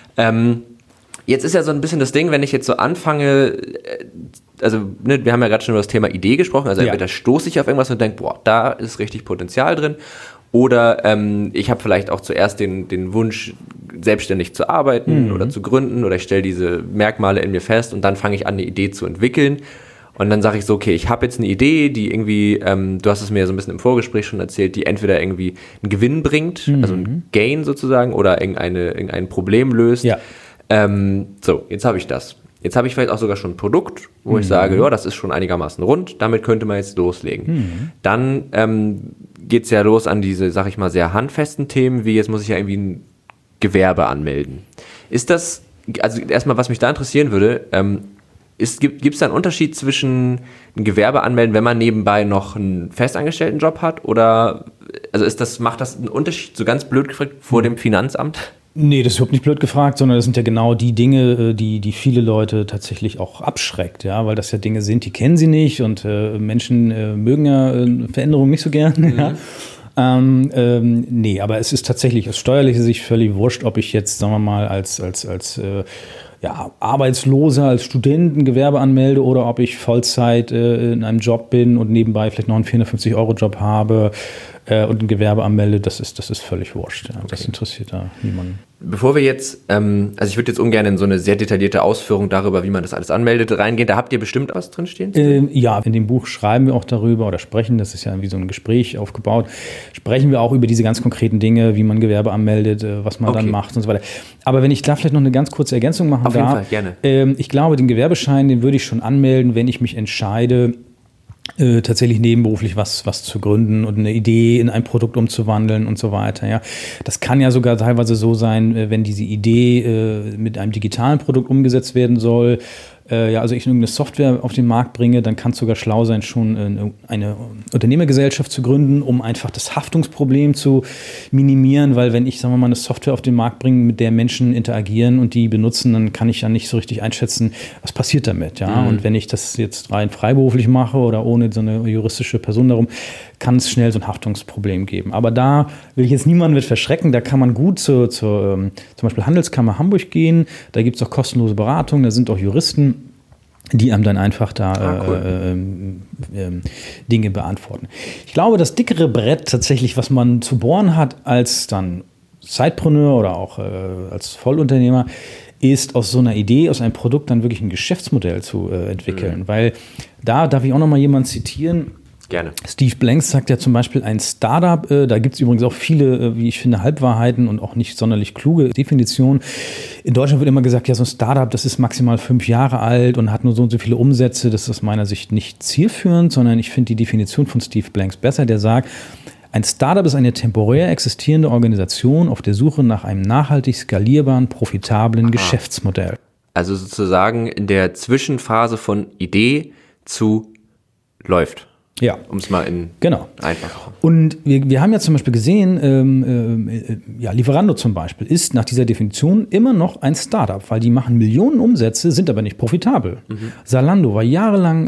Jetzt ist ja so ein bisschen das Ding, wenn ich jetzt so anfange, also wir haben ja gerade schon über das Thema Idee gesprochen, also entweder stoße ich auf irgendwas und denke, da ist richtig Potenzial drin. Oder ich habe vielleicht auch zuerst den Wunsch, selbstständig zu arbeiten oder zu gründen, oder ich stelle diese Merkmale in mir fest und dann fange ich an, eine Idee zu entwickeln. Und dann sage ich so, okay, ich habe jetzt eine Idee, die irgendwie, du hast es mir so ein bisschen im Vorgespräch schon erzählt, die entweder irgendwie einen Gewinn bringt, also einen Gain sozusagen, oder irgendein Problem löst. Ja. So, jetzt habe ich das. Jetzt habe ich vielleicht auch sogar schon ein Produkt, wo ich sage, das ist schon einigermaßen rund, damit könnte man jetzt loslegen. Dann geht es ja los an diese, sag ich mal, sehr handfesten Themen, wie jetzt muss ich ja irgendwie ein Gewerbe anmelden. Ist das, also erstmal, was mich da interessieren würde, gibt es da einen Unterschied zwischen ein Gewerbe anmelden, wenn man nebenbei noch einen festangestellten Job hat, oder also macht das einen Unterschied, so ganz blöd gefragt, vor dem Finanzamt? Nee, das ist überhaupt nicht blöd gefragt, sondern das sind ja genau die Dinge, die viele Leute tatsächlich auch abschreckt, ja, weil das ja Dinge sind, die kennen sie nicht und Menschen mögen ja Veränderungen nicht so gern. Ja. Nee, aber es ist tatsächlich aus steuerlicher Sicht völlig wurscht, ob ich jetzt, sagen wir mal, als Arbeitsloser, als Student ein Gewerbe anmelde oder ob ich Vollzeit in einem Job bin und nebenbei vielleicht noch einen 450-Euro-Job habe und ein Gewerbe anmelde, das ist völlig wurscht. Ja. Okay. Das interessiert da niemanden. Bevor wir jetzt, also ich würde jetzt ungern in so eine sehr detaillierte Ausführung darüber, wie man das alles anmeldet, reingehen. Da habt ihr bestimmt was drinstehen? Ja, in dem Buch schreiben wir auch darüber oder sprechen, das ist ja wie so ein Gespräch aufgebaut, sprechen wir auch über diese ganz konkreten Dinge, wie man Gewerbe anmeldet, was man dann macht und so weiter. Aber wenn ich da vielleicht noch eine ganz kurze Ergänzung machen darf. Auf jeden Fall, gerne. Ich glaube, den Gewerbeschein, den würde ich schon anmelden, wenn ich mich entscheide, tatsächlich nebenberuflich was zu gründen und eine Idee in ein Produkt umzuwandeln und so weiter. Ja. Das kann ja sogar teilweise so sein, wenn diese Idee mit einem digitalen Produkt umgesetzt werden soll, also ich irgendeine Software auf den Markt bringe, dann kann es sogar schlau sein, schon eine Unternehmergesellschaft zu gründen, um einfach das Haftungsproblem zu minimieren, weil wenn ich, sagen wir mal, eine Software auf den Markt bringe, mit der Menschen interagieren und die benutzen, dann kann ich ja nicht so richtig einschätzen, was passiert damit. Ja? Und wenn ich das jetzt rein freiberuflich mache oder ohne so eine juristische Person darum, kann es schnell so ein Haftungsproblem geben. Aber da will ich jetzt niemanden mit verschrecken, da kann man gut zur zum Beispiel Handelskammer Hamburg gehen, da gibt es auch kostenlose Beratungen, da sind auch Juristen, die einem dann einfach da Dinge beantworten. Ich glaube, das dickere Brett tatsächlich, was man zu bohren hat als dann Sidepreneur oder auch als Vollunternehmer, ist aus so einer Idee, aus einem Produkt dann wirklich ein Geschäftsmodell zu entwickeln. Weil da darf ich auch noch mal jemanden zitieren. Gerne. Steve Blanks sagt ja zum Beispiel, ein Startup, da gibt es übrigens auch viele, wie ich finde, Halbwahrheiten und auch nicht sonderlich kluge Definitionen. In Deutschland wird immer gesagt, ja, so ein Startup, das ist maximal 5 Jahre alt und hat nur so und so viele Umsätze. Das ist aus meiner Sicht nicht zielführend, sondern ich finde die Definition von Steve Blanks besser. Der sagt, ein Startup ist eine temporär existierende Organisation auf der Suche nach einem nachhaltig skalierbaren, profitablen Geschäftsmodell. Also sozusagen in der Zwischenphase von Idee zu läuft. Ja. Um es mal in einfach. Und wir haben ja zum Beispiel gesehen, Lieferando zum Beispiel ist nach dieser Definition immer noch ein Startup, weil die machen Millionen Umsätze, sind aber nicht profitabel. Zalando war jahrelang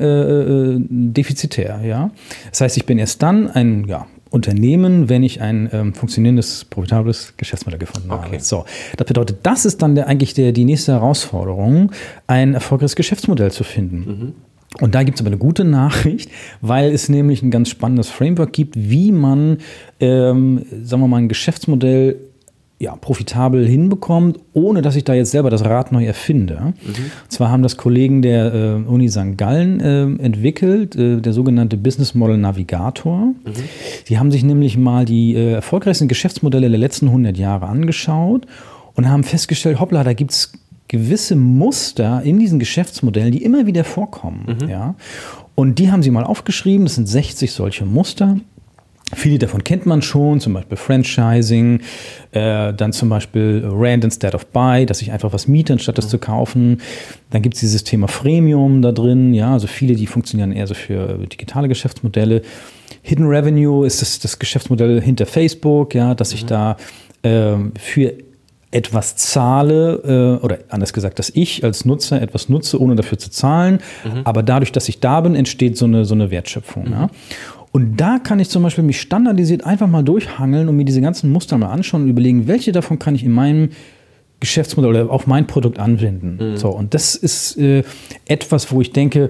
defizitär. Ja? Das heißt, ich bin erst dann ein Unternehmen, wenn ich ein funktionierendes, profitables Geschäftsmodell gefunden habe. So, das bedeutet, das ist dann eigentlich die nächste Herausforderung, ein erfolgreiches Geschäftsmodell zu finden. Und da gibt es aber eine gute Nachricht, weil es nämlich ein ganz spannendes Framework gibt, wie man, sagen wir mal, ein Geschäftsmodell profitabel hinbekommt, ohne dass ich da jetzt selber das Rad neu erfinde. Und zwar haben das Kollegen der Uni St. Gallen entwickelt, der sogenannte Business Model Navigator. Die haben sich nämlich mal die erfolgreichsten Geschäftsmodelle der letzten 100 Jahre angeschaut und haben festgestellt, hoppla, da gibt es gewisse Muster in diesen Geschäftsmodellen, die immer wieder vorkommen. Ja? Und die haben sie mal aufgeschrieben, das sind 60 solche Muster. Viele davon kennt man schon, zum Beispiel Franchising, dann zum Beispiel Rent instead of Buy, dass ich einfach was miete, anstatt das zu kaufen. Dann gibt es dieses Thema Freemium da drin, ja, also viele, die funktionieren eher so für digitale Geschäftsmodelle. Hidden Revenue ist das Geschäftsmodell hinter Facebook, ja, dass ich da für etwas zahle, oder anders gesagt, dass ich als Nutzer etwas nutze, ohne dafür zu zahlen. Aber dadurch, dass ich da bin, entsteht so eine Wertschöpfung. Ja? Und da kann ich zum Beispiel mich standardisiert einfach mal durchhangeln und mir diese ganzen Muster mal anschauen und überlegen, welche davon kann ich in meinem Geschäftsmodell oder auf mein Produkt anwenden. So, und das ist etwas, wo ich denke,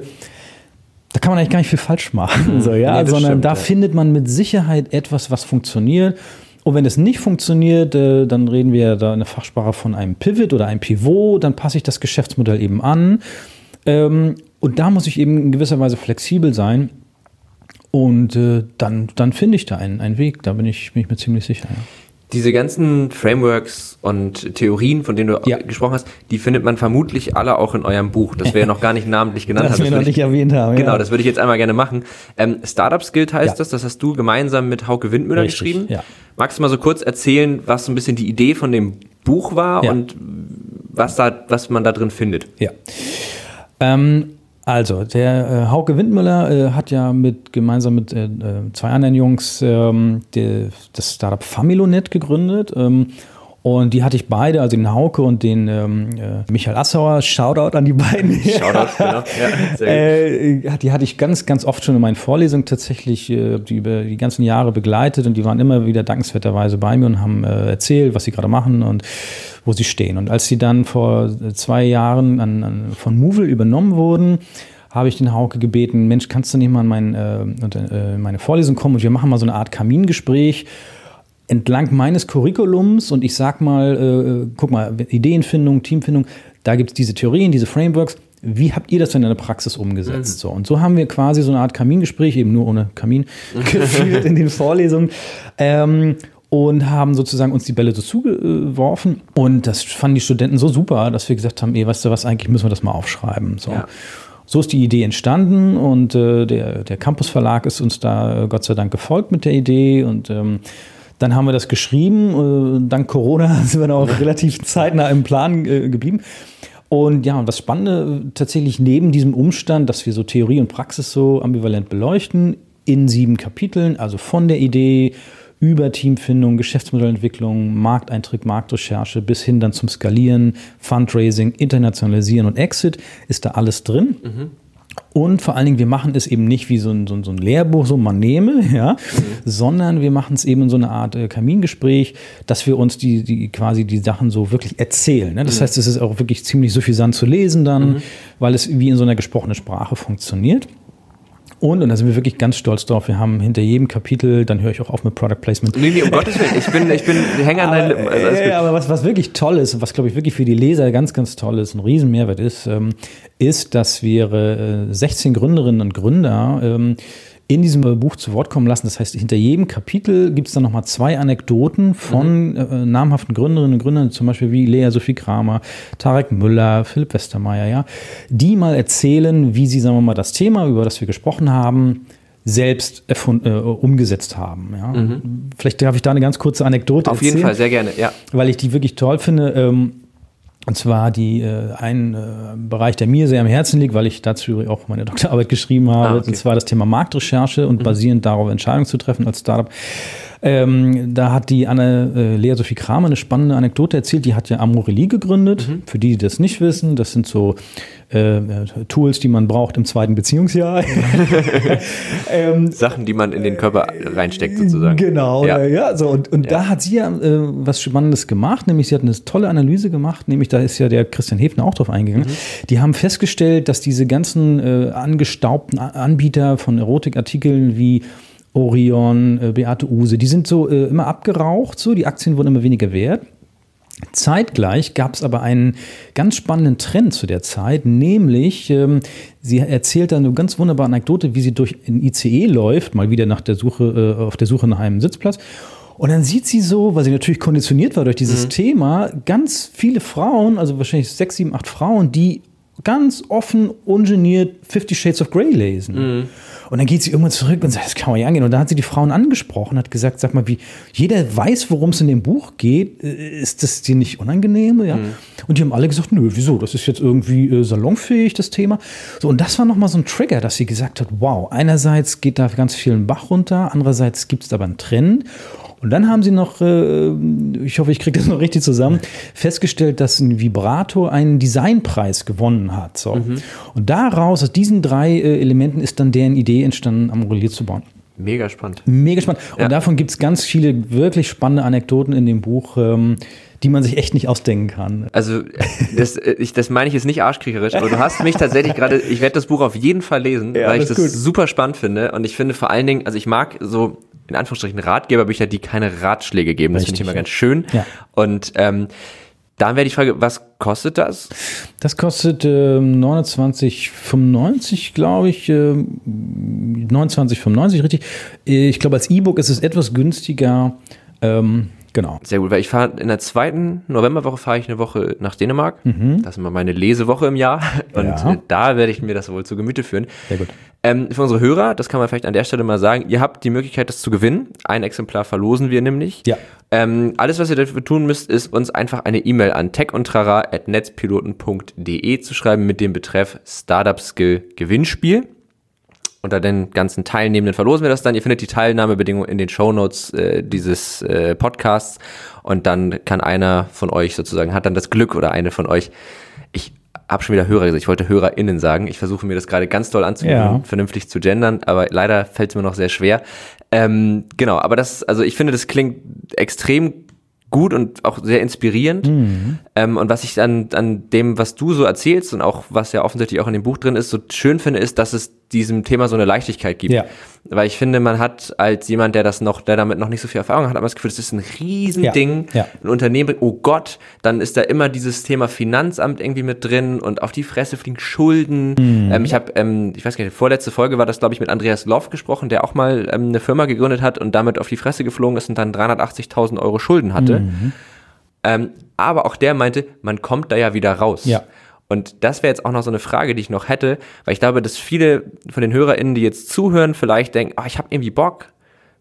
da kann man eigentlich gar nicht viel falsch machen, sondern stimmt, da findet man mit Sicherheit etwas, was funktioniert. Und wenn es nicht funktioniert, dann reden wir da in der Fachsprache von einem Pivot oder einem Pivot, dann passe ich das Geschäftsmodell eben an. Und da muss ich eben in gewisser Weise flexibel sein. Und dann finde ich da einen Weg, da bin ich mir ziemlich sicher. Ja. Diese ganzen Frameworks und Theorien, von denen du gesprochen hast, die findet man vermutlich alle auch in eurem Buch, das wir ja noch gar nicht namentlich genannt haben. Das wir noch nicht erwähnt haben. Genau, das würde ich jetzt einmal gerne machen. Startup Guild heißt das hast du gemeinsam mit Hauke Windmüller geschrieben. Ja. Magst du mal so kurz erzählen, was so ein bisschen die Idee von dem Buch war und was man da drin findet? Ja. Also, der Hauke Windmüller hat ja gemeinsam mit 2 anderen Jungs das Startup Familonet gegründet. Und die hatte ich beide, also den Hauke und den Michael Assauer, Shoutout an die beiden. Shoutout, genau. Ja, sehr gut. Die hatte ich ganz, ganz oft schon in meinen Vorlesungen tatsächlich die über die ganzen Jahre begleitet und die waren immer wieder dankenswerterweise bei mir und haben erzählt, was sie gerade machen und wo sie stehen. Und als sie dann vor 2 Jahren von Movil übernommen wurden, habe ich den Hauke gebeten, Mensch, kannst du nicht mal in meine Vorlesung kommen und wir machen mal so eine Art Kamingespräch entlang meines Curriculums und ich sag mal, guck mal, Ideenfindung, Teamfindung, da gibt es diese Theorien, diese Frameworks. Wie habt ihr das denn in der Praxis umgesetzt? So, und so haben wir quasi so eine Art Kamingespräch, eben nur ohne Kamin, geführt in den Vorlesungen. Und haben sozusagen uns die Bälle so zugeworfen. Und das fanden die Studenten so super, dass wir gesagt haben, weißt du was, eigentlich müssen wir das mal aufschreiben. So. Ja. So ist die Idee entstanden und der Campus Verlag ist uns da Gott sei Dank gefolgt mit der Idee und dann haben wir das geschrieben. Dank Corona sind wir noch relativ zeitnah im Plan geblieben. Und ja, und das Spannende tatsächlich neben diesem Umstand, dass wir so Theorie und Praxis so ambivalent beleuchten, in 7 Kapiteln, also von der Idee über Teamfindung, Geschäftsmodellentwicklung, Markteintritt, Marktrecherche bis hin dann zum Skalieren, Fundraising, Internationalisieren und Exit, ist da alles drin. Und vor allen Dingen, wir machen es eben nicht wie so ein Lehrbuch, so man nehme, ja, sondern wir machen es eben in so eine Art Kamingespräch, dass wir uns quasi die Sachen so wirklich erzählen. Ne? Das heißt, es ist auch wirklich ziemlich suffisant zu lesen dann, weil es wie in so einer gesprochenen Sprache funktioniert. Und da sind wir wirklich ganz stolz drauf. Wir haben hinter jedem Kapitel, dann höre ich auch auf mit Product Placement. Nee, um Gottes Willen, ich bin hänge an deinen Lippen. Also aber was wirklich toll ist, was glaube ich wirklich für die Leser ganz, ganz toll ist, ein Riesenmehrwert ist, dass wir 16 Gründerinnen und Gründer in diesem Buch zu Wort kommen lassen. Das heißt, hinter jedem Kapitel gibt es dann nochmal 2 Anekdoten von namhaften Gründerinnen und Gründern, zum Beispiel wie Lea Sophie Kramer, Tarek Müller, Philipp Westermeier, ja, die mal erzählen, wie sie, sagen wir mal, das Thema, über das wir gesprochen haben, selbst umgesetzt haben. Ja. Vielleicht darf ich da eine ganz kurze Anekdote erzählen. Auf jeden Fall, sehr gerne, ja. Weil ich die wirklich toll finde. Und zwar ein Bereich, der mir sehr am Herzen liegt, weil ich dazu auch meine Doktorarbeit geschrieben habe, und zwar das Thema Marktrecherche und basierend darauf Entscheidungen zu treffen als Startup. Da hat die Lea Sophie Kramer eine spannende Anekdote erzählt. Die hat ja Amorelie gegründet. Für die das nicht wissen, das sind so Tools, die man braucht im 2. Beziehungsjahr. Sachen, die man in den Körper reinsteckt sozusagen. Genau, ja. So, und da hat sie ja was Spannendes gemacht, nämlich sie hat eine tolle Analyse gemacht, nämlich da ist ja der Christian Hefner auch drauf eingegangen. Die haben festgestellt, dass diese ganzen angestaubten Anbieter von Erotikartikeln wie Orion, Beate Uhse, die sind so immer abgeraucht, so, die Aktien wurden immer weniger wert. Zeitgleich gab es aber einen ganz spannenden Trend zu der Zeit, nämlich sie erzählt dann eine ganz wunderbare Anekdote, wie sie durch ein ICE läuft, mal wieder auf der Suche nach einem Sitzplatz. Und dann sieht sie so, weil sie natürlich konditioniert war durch dieses Thema, ganz viele Frauen, also wahrscheinlich 6, 7, 8 Frauen, die ganz offen, ungeniert 50 Shades of Grey lesen. Und dann geht sie irgendwann zurück und sagt, das kann man ja angehen. Und da hat sie die Frauen angesprochen, hat gesagt, sag mal, wie jeder weiß, worum es in dem Buch geht, ist das dir nicht unangenehm? Ja? Und die haben alle gesagt, nö, wieso? Das ist jetzt irgendwie salonfähig, das Thema. So, und das war nochmal so ein Trigger, dass sie gesagt hat, wow, einerseits geht da ganz viel ein Bach runter, andererseits gibt es aber einen Trend. Und dann haben sie noch, ich hoffe, ich kriege das noch richtig zusammen, festgestellt, dass ein Vibrator einen Designpreis gewonnen hat. So. Und daraus, aus diesen 3 Elementen, ist dann deren Idee entstanden, Amorelie zu bauen. Mega spannend. Mega spannend. Und davon gibt es ganz viele wirklich spannende Anekdoten in dem Buch, die man sich echt nicht ausdenken kann. Also das meine ich jetzt nicht arschkriecherisch, aber du hast mich tatsächlich gerade, ich werde das Buch auf jeden Fall lesen, weil ich das super spannend finde. Und ich finde vor allen Dingen, also ich mag so in Anführungsstrichen Ratgeberbücher, die keine Ratschläge geben. Das finde ich immer ganz schön. Ja. Und dann wäre die Frage, was kostet das? Das kostet 29,95, glaube ich. 29,95, richtig. Ich glaube, als E-Book ist es etwas günstiger. Genau. Sehr gut, weil ich fahre in der 2. Novemberwoche fahre ich eine Woche nach Dänemark. Das ist immer meine Lesewoche im Jahr. Und da werde ich mir das wohl zu Gemüte führen. Sehr gut. Für unsere Hörer, das kann man vielleicht an der Stelle mal sagen, ihr habt die Möglichkeit, das zu gewinnen. Ein Exemplar verlosen wir nämlich. Ja. Alles, was ihr dafür tun müsst, ist uns einfach eine E-Mail an techundtrara@netzpiloten.de zu schreiben mit dem Betreff Startup Skill Gewinnspiel. Unter den ganzen Teilnehmenden verlosen wir das dann. Ihr findet die Teilnahmebedingungen in den Shownotes dieses Podcasts und dann kann einer von euch sozusagen, hat dann das Glück oder eine von euch, ich habe schon wieder Hörer gesagt, ich wollte HörerInnen sagen, ich versuche mir das gerade ganz doll anzugewöhnen, vernünftig zu gendern, aber leider fällt es mir noch sehr schwer. Genau, aber also ich finde, das klingt extrem gut und auch sehr inspirierend. Und was ich an dem, was du so erzählst und auch, was ja offensichtlich auch in dem Buch drin ist, so schön finde, ist, dass es diesem Thema so eine Leichtigkeit gibt. Ja. Weil ich finde, man hat als jemand, der damit noch nicht so viel Erfahrung hat, aber das Gefühl, das ist ein Riesending, ein Unternehmen, oh Gott, dann ist da immer dieses Thema Finanzamt irgendwie mit drin und auf die Fresse fliegen Schulden. Ich habe, ich weiß gar nicht, die vorletzte Folge war das, glaube ich, mit Andreas Loff gesprochen, der auch mal eine Firma gegründet hat und damit auf die Fresse geflogen ist und dann 380.000 Euro Schulden hatte. Aber auch der meinte, man kommt da ja wieder raus. Ja. Und das wäre jetzt auch noch so eine Frage, die ich noch hätte, weil ich glaube, dass viele von den HörerInnen, die jetzt zuhören, vielleicht denken, ich habe irgendwie Bock,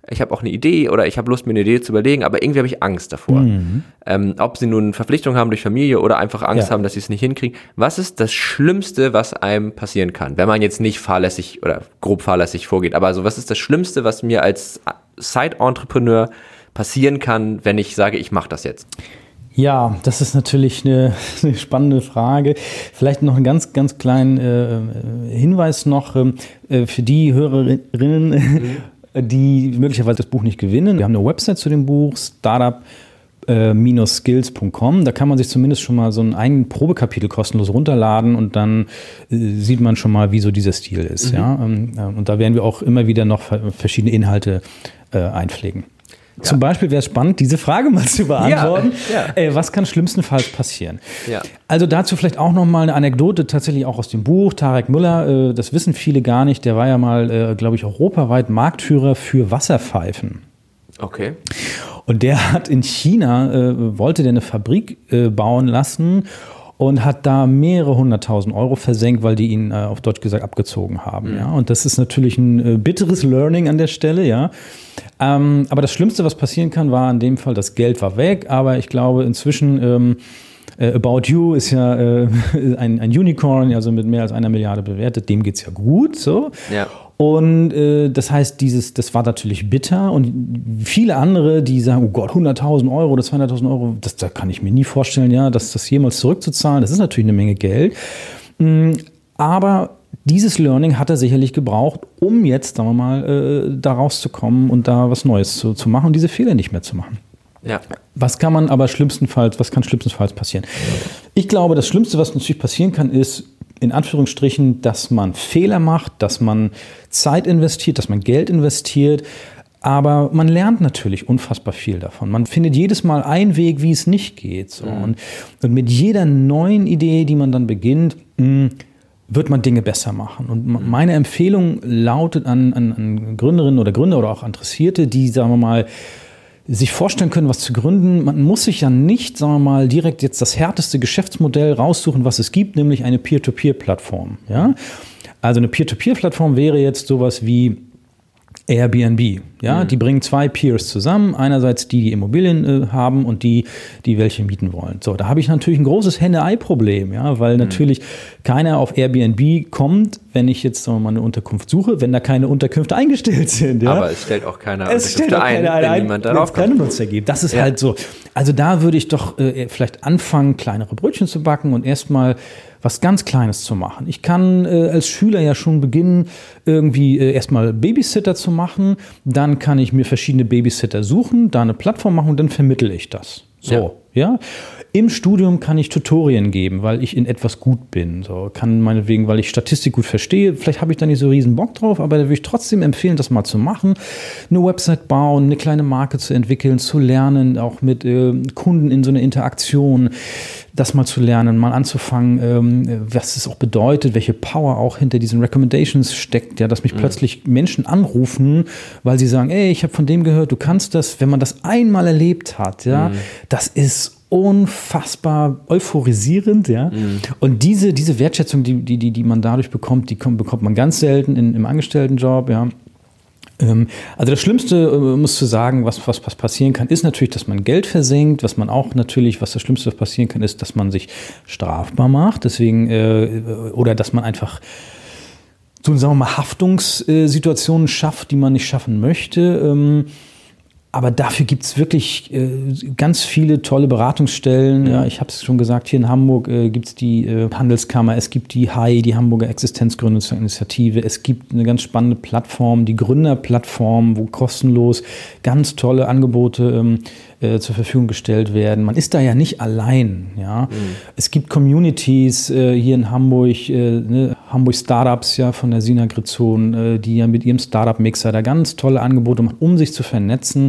ich habe auch eine Idee oder ich habe Lust, mir eine Idee zu überlegen, aber irgendwie habe ich Angst davor. Ob sie nun Verpflichtungen haben durch Familie oder einfach Angst haben, dass sie es nicht hinkriegen. Was ist das Schlimmste, was einem passieren kann, wenn man jetzt nicht fahrlässig oder grob fahrlässig vorgeht? Aber also, was ist das Schlimmste, was mir als Side-Entrepreneur passieren kann, wenn ich sage, ich mache das jetzt? Ja, das ist natürlich eine spannende Frage. Vielleicht noch einen ganz, ganz kleinen Hinweis noch für die Hörerinnen, die möglicherweise das Buch nicht gewinnen. Wir haben eine Website zu dem Buch, startup-skills.com. Da kann man sich zumindest schon mal so ein Probekapitel kostenlos runterladen und dann sieht man schon mal, wie so dieser Stil ist. Ja? Und da werden wir auch immer wieder noch verschiedene Inhalte einpflegen. Ja. Zum Beispiel wäre es spannend, diese Frage mal zu beantworten. Ja. Was kann schlimmstenfalls passieren? Ja. Also dazu vielleicht auch noch mal eine Anekdote, tatsächlich auch aus dem Buch. Tarek Müller, das wissen viele gar nicht, der war ja mal, glaube ich, europaweit Marktführer für Wasserpfeifen. Okay. Und der hat in China, wollte der eine Fabrik bauen lassen und hat da mehrere 100.000 Euro versenkt, weil die ihn auf Deutsch gesagt abgezogen haben. Ja? Und das ist natürlich ein bitteres Learning an der Stelle. Ja? Aber das Schlimmste, was passieren kann, war in dem Fall, das Geld war weg. Aber ich glaube, inzwischen About You ist ja ein Unicorn, also mit mehr als 1 Milliarde bewertet. Dem geht's ja gut. So. Ja. Und das heißt, das war natürlich bitter. Und viele andere, die sagen, oh Gott, 100.000 Euro oder 200.000 Euro, da kann ich mir nie vorstellen, ja, dass das jemals zurückzuzahlen. Das ist natürlich eine Menge Geld. Aber dieses Learning hat er sicherlich gebraucht, um jetzt, sagen wir mal, da rauszukommen und da was Neues zu machen und diese Fehler nicht mehr zu machen. Ja. Was kann schlimmstenfalls passieren? Ich glaube, das Schlimmste, was natürlich passieren kann, ist, in Anführungsstrichen, dass man Fehler macht, dass man Zeit investiert, dass man Geld investiert. Aber man lernt natürlich unfassbar viel davon. Man findet jedes Mal einen Weg, wie es nicht geht. So. Und mit jeder neuen Idee, die man dann beginnt, wird man Dinge besser machen. Und meine Empfehlung lautet an Gründerinnen oder Gründer oder auch Interessierte, die, sagen wir mal, sich vorstellen können, was zu gründen. Man muss sich ja nicht, sagen wir mal, direkt jetzt das härteste Geschäftsmodell raussuchen, was es gibt, nämlich eine Peer-to-Peer-Plattform. Ja? Also eine Peer-to-Peer-Plattform wäre jetzt sowas wie Airbnb. Ja? Die bringen 2 Peers zusammen. Einerseits die Immobilien haben und die welche mieten wollen. So, da habe ich natürlich ein großes Henne-Ei-Problem, ja? Weil natürlich keiner auf Airbnb kommt, wenn ich jetzt, sagen wir mal, eine Unterkunft suche, wenn da keine Unterkünfte eingestellt sind. Ja? Aber es stellt auch keine Unterkünfte ein, wenn niemand darauf kommt. Keine Nutzer gibt. Das ist halt so. Also da würde ich doch vielleicht anfangen, kleinere Brötchen zu backen und erstmal was ganz Kleines zu machen. Ich kann als Schüler ja schon beginnen, irgendwie erstmal Babysitter zu machen. Dann kann ich mir verschiedene Babysitter suchen, da eine Plattform machen und dann vermittle ich das. So, ja. Im Studium kann ich Tutorien geben, weil ich in etwas gut bin. So, kann meinetwegen, weil ich Statistik gut verstehe. Vielleicht habe ich da nicht so riesen Bock drauf, aber da würde ich trotzdem empfehlen, das mal zu machen. Eine Website bauen, eine kleine Marke zu entwickeln, zu lernen, auch mit Kunden in so einer Interaktion, das mal zu lernen, mal anzufangen, was es auch bedeutet, welche Power auch hinter diesen Recommendations steckt, ja, dass mich plötzlich Menschen anrufen, weil sie sagen, ey, ich habe von dem gehört, du kannst das. Wenn man das einmal erlebt hat, ja, das ist unfassbar euphorisierend, ja. Und diese Wertschätzung, die man dadurch bekommt, bekommt man ganz selten im Angestelltenjob, ja. Also das Schlimmste, muss zu sagen, was passieren kann, ist natürlich, dass man Geld versenkt. Was das Schlimmste, was passieren kann, ist, dass man sich strafbar macht. Deswegen, oder dass man einfach so, sagen wir mal, Haftungssituationen schafft, die man nicht schaffen möchte. Aber dafür gibt es wirklich ganz viele tolle Beratungsstellen. Ja, ich habe es schon gesagt, hier in Hamburg gibt es die Handelskammer, es gibt die HAI, die Hamburger Existenzgründungsinitiative. Es gibt eine ganz spannende Plattform, die Gründerplattform, wo kostenlos ganz tolle Angebote zur Verfügung gestellt werden. Man ist da ja nicht allein. Ja? Es gibt Communities hier in Hamburg, Hamburg Startups, ja, von der Sina Gritzon, die ja mit ihrem Startup-Mixer da ganz tolle Angebote machen, um sich zu vernetzen.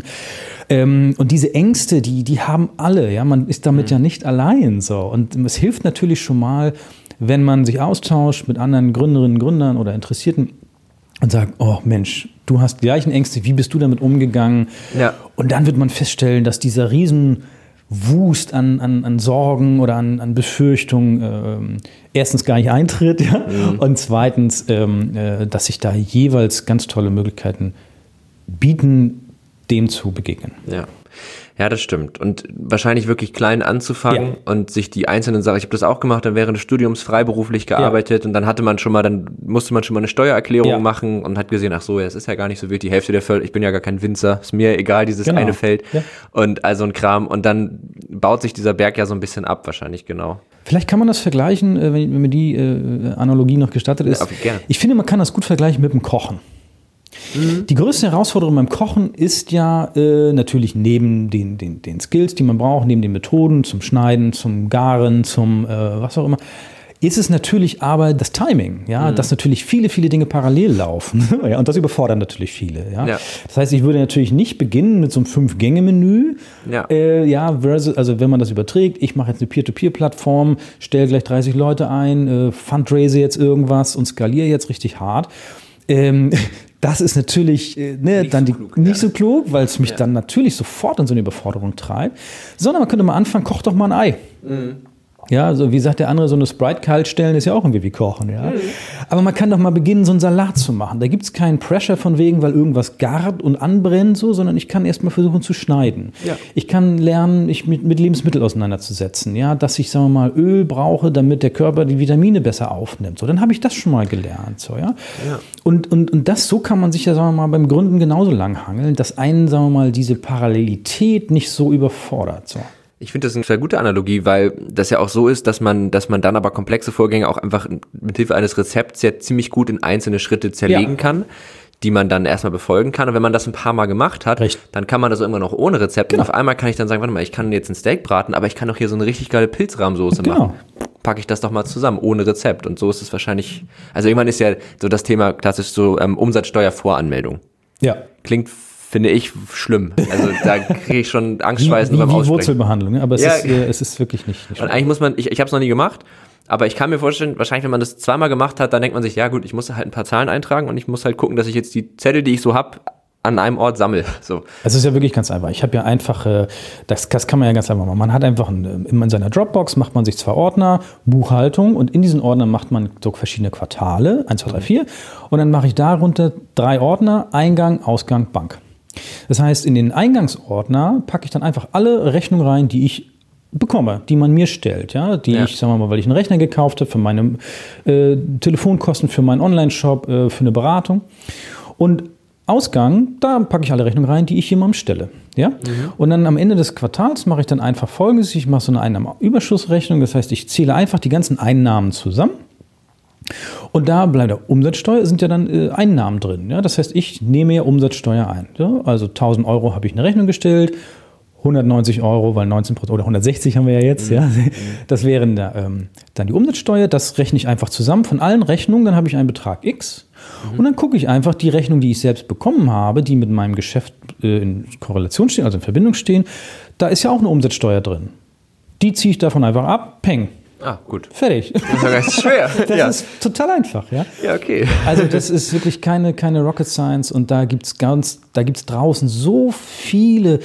Und diese Ängste, die haben alle. Ja? Man ist damit ja nicht allein. So. Und es hilft natürlich schon mal, wenn man sich austauscht mit anderen Gründerinnen, Gründern oder Interessierten, und sagt, oh Mensch, du hast die gleichen Ängste, wie bist du damit umgegangen? Ja. Und dann wird man feststellen, dass dieser Riesenwust an Sorgen oder an Befürchtungen erstens gar nicht eintritt, ja? Und zweitens, dass sich da jeweils ganz tolle Möglichkeiten bieten, dem zu begegnen. Ja, das stimmt. Und wahrscheinlich wirklich klein anzufangen und sich die einzelnen Sachen, ich habe das auch gemacht, dann während des Studiums freiberuflich gearbeitet und dann musste man schon mal eine Steuererklärung machen und hat gesehen, ach so, es ist ja gar nicht so wild, die Hälfte der Felder, ich bin ja gar kein Winzer, ist mir egal, dieses eine Feld und all so ein Kram und dann baut sich dieser Berg ja so ein bisschen ab wahrscheinlich, genau. Vielleicht kann man das vergleichen, wenn mir die Analogie noch gestattet ist. Gerne. Ich finde, man kann das gut vergleichen mit dem Kochen. Die größte Herausforderung beim Kochen ist ja natürlich neben den Skills, die man braucht, neben den Methoden zum Schneiden, zum Garen, zum was auch immer, ist es natürlich aber das Timing, dass natürlich viele, viele Dinge parallel laufen. Und das überfordert natürlich viele. Das heißt, ich würde natürlich nicht beginnen mit so einem 5-Gänge-Menü. Also wenn man das überträgt, ich mache jetzt eine Peer-to-Peer-Plattform, stelle gleich 30 Leute ein, fundraise jetzt irgendwas und skaliere jetzt richtig hart. Das ist natürlich nicht so klug, weil es mich dann natürlich sofort in so eine Überforderung treibt. Sondern man könnte mal anfangen, koch doch mal ein Ei. Ja, so wie sagt der andere, so eine Sprite kalt stellen ist ja auch irgendwie wie kochen. Ja? Aber man kann doch mal beginnen, so einen Salat zu machen. Da gibt es keinen Pressure von wegen, weil irgendwas gart und anbrennt, sondern ich kann erst mal versuchen zu schneiden. Ich kann lernen, mich mit Lebensmitteln auseinanderzusetzen. Ja? Dass ich, sagen wir mal, Öl brauche, damit der Körper die Vitamine besser aufnimmt. So, dann habe ich das schon mal gelernt. So, ja? Und so kann man sich ja, sagen wir mal, beim Gründen genauso lang hangeln, dass einen, sagen wir mal, diese Parallelität nicht so überfordert. So. Ich finde das eine sehr gute Analogie, weil das ja auch so ist, dass man dann aber komplexe Vorgänge auch einfach mit Hilfe eines Rezepts ja ziemlich gut in einzelne Schritte zerlegen kann, die man dann erstmal befolgen kann. Und wenn man das ein paar Mal gemacht hat, dann kann man das immer noch ohne Rezept. Und auf einmal kann ich dann sagen, warte mal, ich kann jetzt ein Steak braten, aber ich kann doch hier so eine richtig geile Pilzrahmsoße machen. Packe ich das doch mal zusammen, ohne Rezept. Und so ist es wahrscheinlich, also irgendwann ist ja so das Thema klassisch so Umsatzsteuervoranmeldung. Klingt, finde ich, schlimm. Also da kriege ich schon Angstschweißen beim Aussprechen. Wie Wurzelbehandlung, aber es ist wirklich nicht schlimm. Und eigentlich muss man, ich habe es noch nie gemacht, aber ich kann mir vorstellen, wahrscheinlich, wenn man das zweimal gemacht hat, dann denkt man sich, ja gut, ich muss halt ein paar Zahlen eintragen und ich muss halt gucken, dass ich jetzt die Zettel, die ich so habe, an einem Ort sammle. So. Es ist ja wirklich ganz einfach. Ich habe ja einfach, das kann man ja ganz einfach machen. Man hat einfach in seiner Dropbox macht man sich 2 Ordner, Buchhaltung und in diesen Ordnern macht man so verschiedene Quartale, 1, 2, 3, 4 und dann mache ich darunter 3 Ordner, Eingang, Ausgang, Bank. Das heißt, in den Eingangsordner packe ich dann einfach alle Rechnungen rein, die ich bekomme, die man mir stellt, ich, sagen wir mal, weil ich einen Rechner gekauft habe, für meine Telefonkosten, für meinen Online-Shop, für eine Beratung. Und Ausgang, da packe ich alle Rechnungen rein, die ich jemandem stelle. Und dann am Ende des Quartals mache ich dann einfach Folgendes, ich mache so eine Einnahmenüberschussrechnung, das heißt, ich zähle einfach die ganzen Einnahmen zusammen. Und da bei der Umsatzsteuer sind ja dann Einnahmen drin. Das heißt, ich nehme ja Umsatzsteuer ein. Also 1.000 Euro habe ich eine Rechnung gestellt, 190 Euro, weil 19% oder 160 haben wir ja jetzt. Das wären dann die Umsatzsteuer. Das rechne ich einfach zusammen von allen Rechnungen. Dann habe ich einen Betrag X. Und dann gucke ich einfach die Rechnung, die ich selbst bekommen habe, die mit meinem Geschäft in Korrelation stehen, also in Verbindung stehen. Da ist ja auch eine Umsatzsteuer drin. Die ziehe ich davon einfach ab. Peng. Ah, gut. Fertig. Das ist ja gar nicht so schwer. Das ist total einfach, Ja, okay. Also das ist wirklich keine Rocket Science und da gibt's draußen so viele,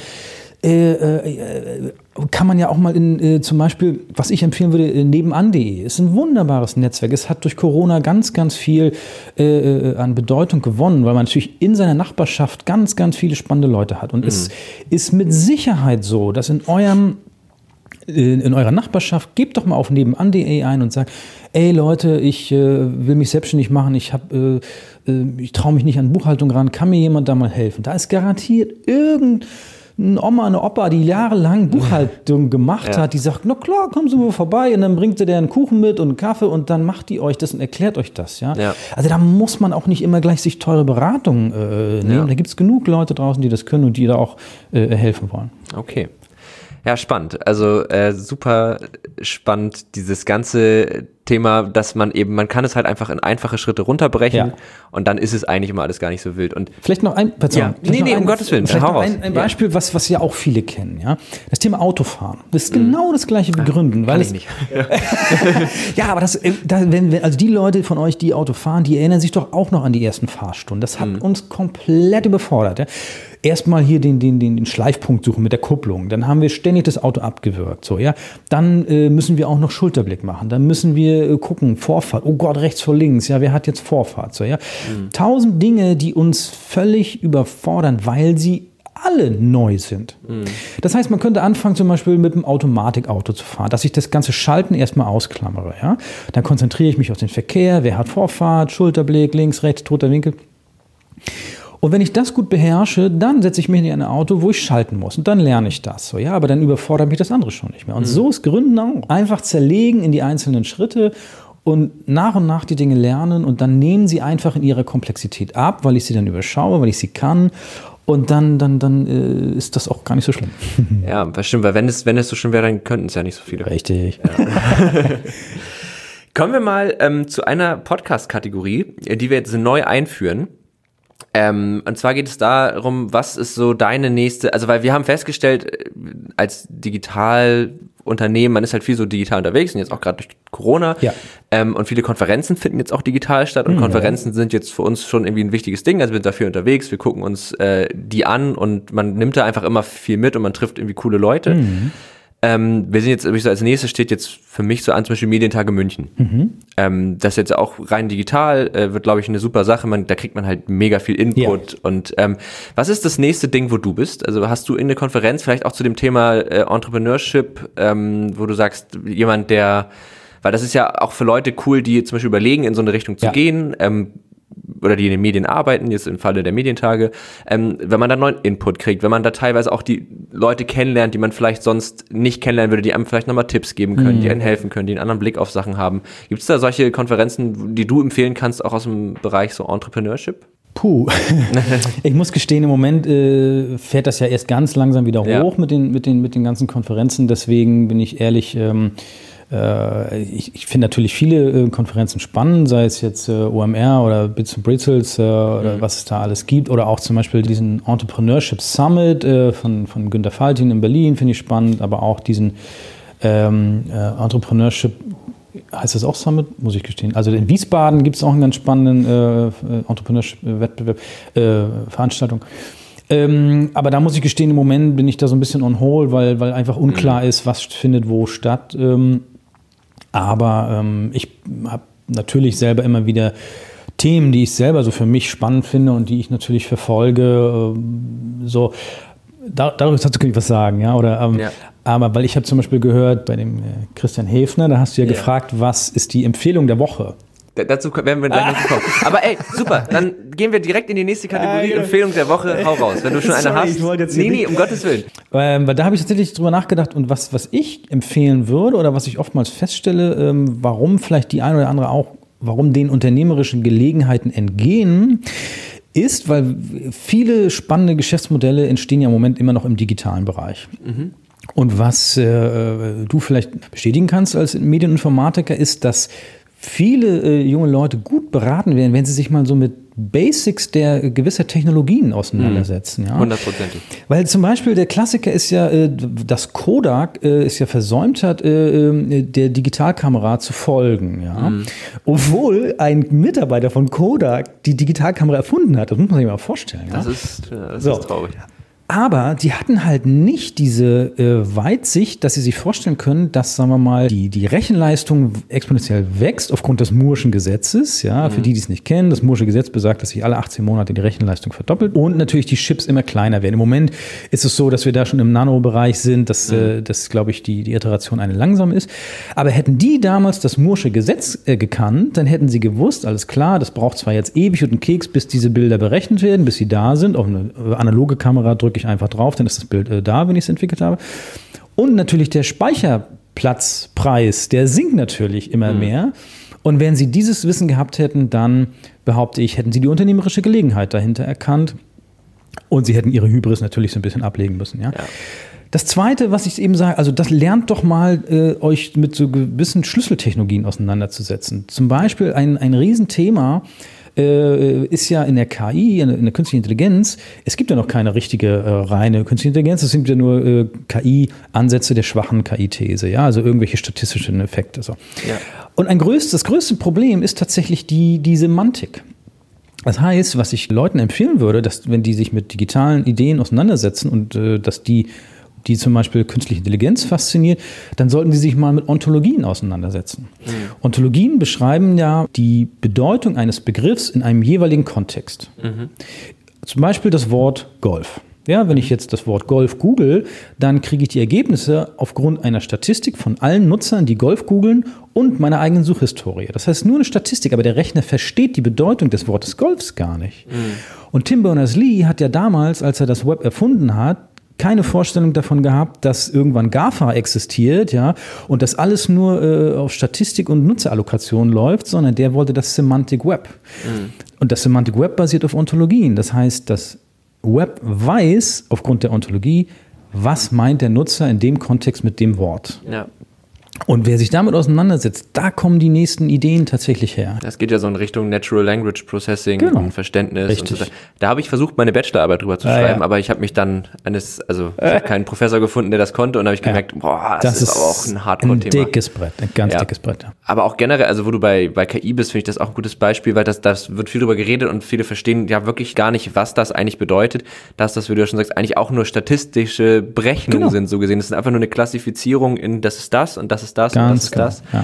kann man ja auch mal zum Beispiel, was ich empfehlen würde, nebenan.de, ist ein wunderbares Netzwerk. Es hat durch Corona ganz, ganz viel an Bedeutung gewonnen, weil man natürlich in seiner Nachbarschaft ganz, ganz viele spannende Leute hat. Und es ist mit Sicherheit so, dass in eurer Nachbarschaft, gebt doch mal auf nebenan.de ein und sagt, ey Leute, ich will mich selbstständig machen, ich traue mich nicht an Buchhaltung ran, kann mir jemand da mal helfen? Da ist garantiert irgendeine Oma, eine Opa, die jahrelang Buchhaltung gemacht hat, die sagt, na klar, kommen Sie mal vorbei und dann bringt ihr der einen Kuchen mit und einen Kaffee und dann macht die euch das und erklärt euch das. Also da muss man auch nicht immer gleich sich teure Beratungen nehmen. Da gibt es genug Leute draußen, die das können und die da auch helfen wollen. Okay. Ja, spannend. Also super spannend, dieses ganze Thema, dass man kann es halt einfach in einfache Schritte runterbrechen und dann ist es eigentlich immer alles gar nicht so wild. Und vielleicht noch ein, um Gottes Willen. Vielleicht noch ein Beispiel, was ja auch viele kennen. Das Thema Autofahren. Das ist genau das gleiche wie Gründen. Weil ich nicht. Aber also die Leute von euch, die Auto fahren, die erinnern sich doch auch noch an die ersten Fahrstunden. Das hat uns komplett überfordert. Erstmal hier den Schleifpunkt suchen mit der Kupplung. Dann haben wir ständig das Auto abgewürgt. Dann müssen wir auch noch Schulterblick machen. Dann müssen wir gucken, Vorfahrt. Oh Gott, rechts vor links. Wer hat jetzt Vorfahrt? 1000 Dinge, die uns völlig überfordern, weil sie alle neu sind. Das heißt, man könnte anfangen, zum Beispiel mit einem Automatikauto zu fahren, dass ich das ganze Schalten erstmal ausklammere. Ja? Dann konzentriere ich mich auf den Verkehr, wer hat Vorfahrt, Schulterblick, links, rechts, toter Winkel. Und wenn ich das gut beherrsche, dann setze ich mich in ein Auto, wo ich schalten muss. Und dann lerne ich das. So, ja, aber dann überfordert mich das andere schon nicht mehr. Und so ist Gründen auch. Einfach zerlegen in die einzelnen Schritte und nach die Dinge lernen. Und dann nehmen sie einfach in ihrer Komplexität ab, weil ich sie dann überschaue, weil ich sie kann. Und dann ist das auch gar nicht so schlimm. Ja, das stimmt, weil wenn es so schlimm wäre, dann könnten es ja nicht so viele. Richtig. Ja. Kommen wir mal zu einer Podcast-Kategorie, die wir jetzt neu einführen. Und zwar geht es darum, was ist so deine nächste, also weil wir haben festgestellt, als Digitalunternehmen, man ist halt viel so digital unterwegs und jetzt auch gerade durch Corona und viele Konferenzen finden jetzt auch digital statt und Konferenzen sind jetzt für uns schon irgendwie ein wichtiges Ding, also wir sind dafür unterwegs, wir gucken uns die an und man nimmt da einfach immer viel mit und man trifft irgendwie coole Leute. Wir sind jetzt, so als nächstes steht jetzt für mich so an, zum Beispiel Medientage München. Das ist jetzt auch rein digital, wird, glaube ich, eine super Sache. Da kriegt man halt mega viel Input. Ja. Und was ist das nächste Ding, wo du bist? Also hast du in der Konferenz vielleicht auch zu dem Thema Entrepreneurship, wo du sagst, jemand, weil das ist ja auch für Leute cool, die zum Beispiel überlegen, in so eine Richtung zu gehen, oder die in den Medien arbeiten, jetzt im Falle der Medientage, wenn man da neuen Input kriegt, wenn man da teilweise auch die Leute kennenlernt, die man vielleicht sonst nicht kennenlernen würde, die einem vielleicht nochmal Tipps geben können, die einem helfen können, die einen anderen Blick auf Sachen haben. Gibt es da solche Konferenzen, die du empfehlen kannst, auch aus dem Bereich so Entrepreneurship? Puh, ich muss gestehen, im Moment fährt das ja erst ganz langsam wieder hoch mit den ganzen Konferenzen, deswegen bin ich ehrlich, ich finde natürlich viele Konferenzen spannend, sei es jetzt OMR oder Bits and Pretzels oder was es da alles gibt. Oder auch zum Beispiel diesen Entrepreneurship Summit von Günter Faltin in Berlin, finde ich spannend. Aber auch diesen Entrepreneurship, heißt das auch Summit? Muss ich gestehen. Also in Wiesbaden gibt es auch einen ganz spannenden Entrepreneurship-Wettbewerb, Veranstaltung. Aber da muss ich gestehen, im Moment bin ich da so ein bisschen on hold, weil einfach unklar ist, was findet wo statt. Aber ich habe natürlich selber immer wieder Themen, die ich selber so für mich spannend finde und die ich natürlich verfolge. Darüber kannst du was sagen, ja? Oder, aber weil ich habe zum Beispiel gehört bei dem Christian Häfner, da hast du ja gefragt, was ist die Empfehlung der Woche? Dazu werden wir gleich noch kommen. Aber ey, super, dann gehen wir direkt in die nächste Kategorie, Empfehlung der Woche, hau raus, wenn du schon eine hast. Nee, um Gottes Willen. Weil da habe ich tatsächlich drüber nachgedacht und was ich empfehlen würde oder was ich oftmals feststelle, warum vielleicht die eine oder andere auch, warum den unternehmerischen Gelegenheiten entgehen, ist, weil viele spannende Geschäftsmodelle entstehen ja im Moment immer noch im digitalen Bereich. Und was du vielleicht bestätigen kannst als Medieninformatiker ist, dass viele junge Leute gut beraten werden, wenn sie sich mal so mit Basics der gewisser Technologien auseinandersetzen. Ja? 100%. Weil zum Beispiel der Klassiker ist ja, dass Kodak es ja versäumt hat, der Digitalkamera zu folgen. Ja? Obwohl ein Mitarbeiter von Kodak die Digitalkamera erfunden hat. Das muss man sich mal vorstellen. Ja? Das ist traurig. Aber die hatten halt nicht diese Weitsicht, dass sie sich vorstellen können, dass, sagen wir mal, die Rechenleistung exponentiell wächst aufgrund des Mooreschen Gesetzes. Ja, für die es nicht kennen, das Mooresche Gesetz besagt, dass sich alle 18 Monate die Rechenleistung verdoppelt und natürlich die Chips immer kleiner werden. Im Moment ist es so, dass wir da schon im Nanobereich sind, dass, glaube ich, die Iteration eine langsam ist. Aber hätten die damals das Mooresche Gesetz gekannt, dann hätten sie gewusst, alles klar, das braucht zwar jetzt ewig und einen Keks, bis diese Bilder berechnet werden, bis sie da sind. Auf eine analoge Kamera drücke ich einfach drauf, dann ist das Bild da, wenn ich es entwickelt habe. Und natürlich der Speicherplatzpreis, der sinkt natürlich immer mehr. Und wenn sie dieses Wissen gehabt hätten, dann behaupte ich, hätten sie die unternehmerische Gelegenheit dahinter erkannt. Und sie hätten ihre Hybris natürlich so ein bisschen ablegen müssen. Ja. Das Zweite, was ich eben sage, also das lernt doch mal, euch mit so gewissen Schlüsseltechnologien auseinanderzusetzen. Zum Beispiel ein Riesenthema ist ja in der KI, in der künstlichen Intelligenz, es gibt ja noch keine richtige reine künstliche Intelligenz, es sind ja nur KI-Ansätze der schwachen KI-These, ja, also irgendwelche statistischen Effekte. So. Ja. Und das größte Problem ist tatsächlich die Semantik. Das heißt, was ich Leuten empfehlen würde, dass wenn die sich mit digitalen Ideen auseinandersetzen und dass die zum Beispiel künstliche Intelligenz fasziniert, dann sollten sie sich mal mit Ontologien auseinandersetzen. Ontologien beschreiben ja die Bedeutung eines Begriffs in einem jeweiligen Kontext. Zum Beispiel das Wort Golf. Ja, wenn ich jetzt das Wort Golf google, dann kriege ich die Ergebnisse aufgrund einer Statistik von allen Nutzern, die Golf googeln und meiner eigenen Suchhistorie. Das heißt nur eine Statistik, aber der Rechner versteht die Bedeutung des Wortes Golfs gar nicht. Und Tim Berners-Lee hat ja damals, als er das Web erfunden hat, keine Vorstellung davon gehabt, dass irgendwann GAFA existiert, ja, und das alles nur auf Statistik und Nutzerallokation läuft, sondern der wollte das Semantic Web. Und das Semantic Web basiert auf Ontologien. Das heißt, das Web weiß aufgrund der Ontologie, was meint der Nutzer in dem Kontext mit dem Wort. Ja. Und wer sich damit auseinandersetzt, da kommen die nächsten Ideen tatsächlich her. Das geht ja so in Richtung Natural Language Processing und Verständnis. Richtig. Und so. Da habe ich versucht, meine Bachelorarbeit drüber zu schreiben, aber ich habe mich dann ich habe keinen Professor gefunden, der das konnte, und da habe ich gemerkt, das ist aber auch ein Hardcore-Thema. Ein dickes Brett, ein ganz dickes Brett. Ja. Aber auch generell, also wo du bei KI bist, finde ich das auch ein gutes Beispiel, weil das wird viel drüber geredet und viele verstehen ja wirklich gar nicht, was das eigentlich bedeutet, dass das, wie du ja schon sagst, eigentlich auch nur statistische Berechnungen sind, so gesehen. Das ist einfach nur eine Klassifizierung in, das ist das und das ist das und das ist das. Ja.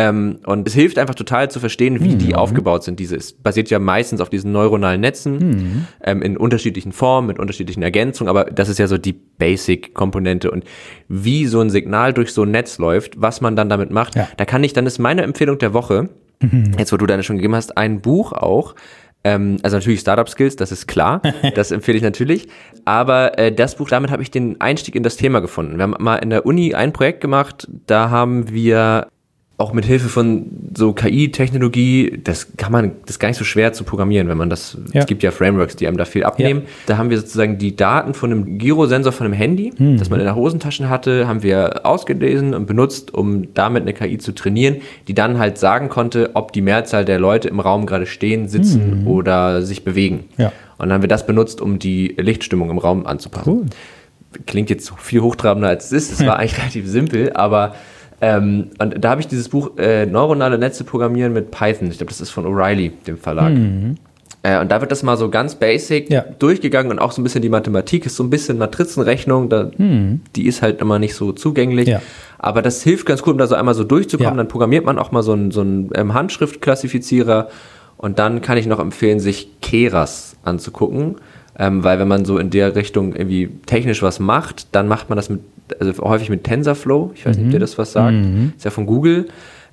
Und es hilft einfach total zu verstehen, wie die aufgebaut sind. Es basiert ja meistens auf diesen neuronalen Netzen in unterschiedlichen Formen, mit unterschiedlichen Ergänzungen, aber das ist ja so die Basic-Komponente. Und wie so ein Signal durch so ein Netz läuft, was man dann damit macht, dann ist meine Empfehlung der Woche, jetzt wo du deine schon gegeben hast, ein Buch auch, also natürlich Startup-Skills, das ist klar, das empfehle ich natürlich, aber das Buch, damit habe ich den Einstieg in das Thema gefunden. Wir haben mal in der Uni ein Projekt gemacht, da haben wir auch mit Hilfe von so KI-Technologie, das ist gar nicht so schwer zu programmieren, wenn man es gibt ja Frameworks, die einem da viel abnehmen. Da haben wir sozusagen die Daten von einem Gyrosensor von einem Handy, das man in der Hosentasche hatte, haben wir ausgelesen und benutzt, um damit eine KI zu trainieren, die dann halt sagen konnte, ob die Mehrzahl der Leute im Raum gerade stehen, sitzen oder sich bewegen. Ja. Und dann haben wir das benutzt, um die Lichtstimmung im Raum anzupassen. Cool. Klingt jetzt viel hochtrabender als es ist. Es war eigentlich relativ simpel, aber und da habe ich dieses Buch Neuronale Netze programmieren mit Python. Ich glaube, das ist von O'Reilly, dem Verlag. Und da wird das mal so ganz basic durchgegangen und auch so ein bisschen die Mathematik ist so ein bisschen Matrizenrechnung. Die ist halt immer nicht so zugänglich. Ja. Aber das hilft ganz gut, um da so einmal so durchzukommen. Ja. Dann programmiert man auch mal so einen Handschriftklassifizierer. Und dann kann ich noch empfehlen, sich Keras anzugucken. Weil wenn man so in der Richtung irgendwie technisch was macht, dann macht man das häufig mit TensorFlow. Ich weiß nicht, ob dir das was sagt. Ist ja von Google.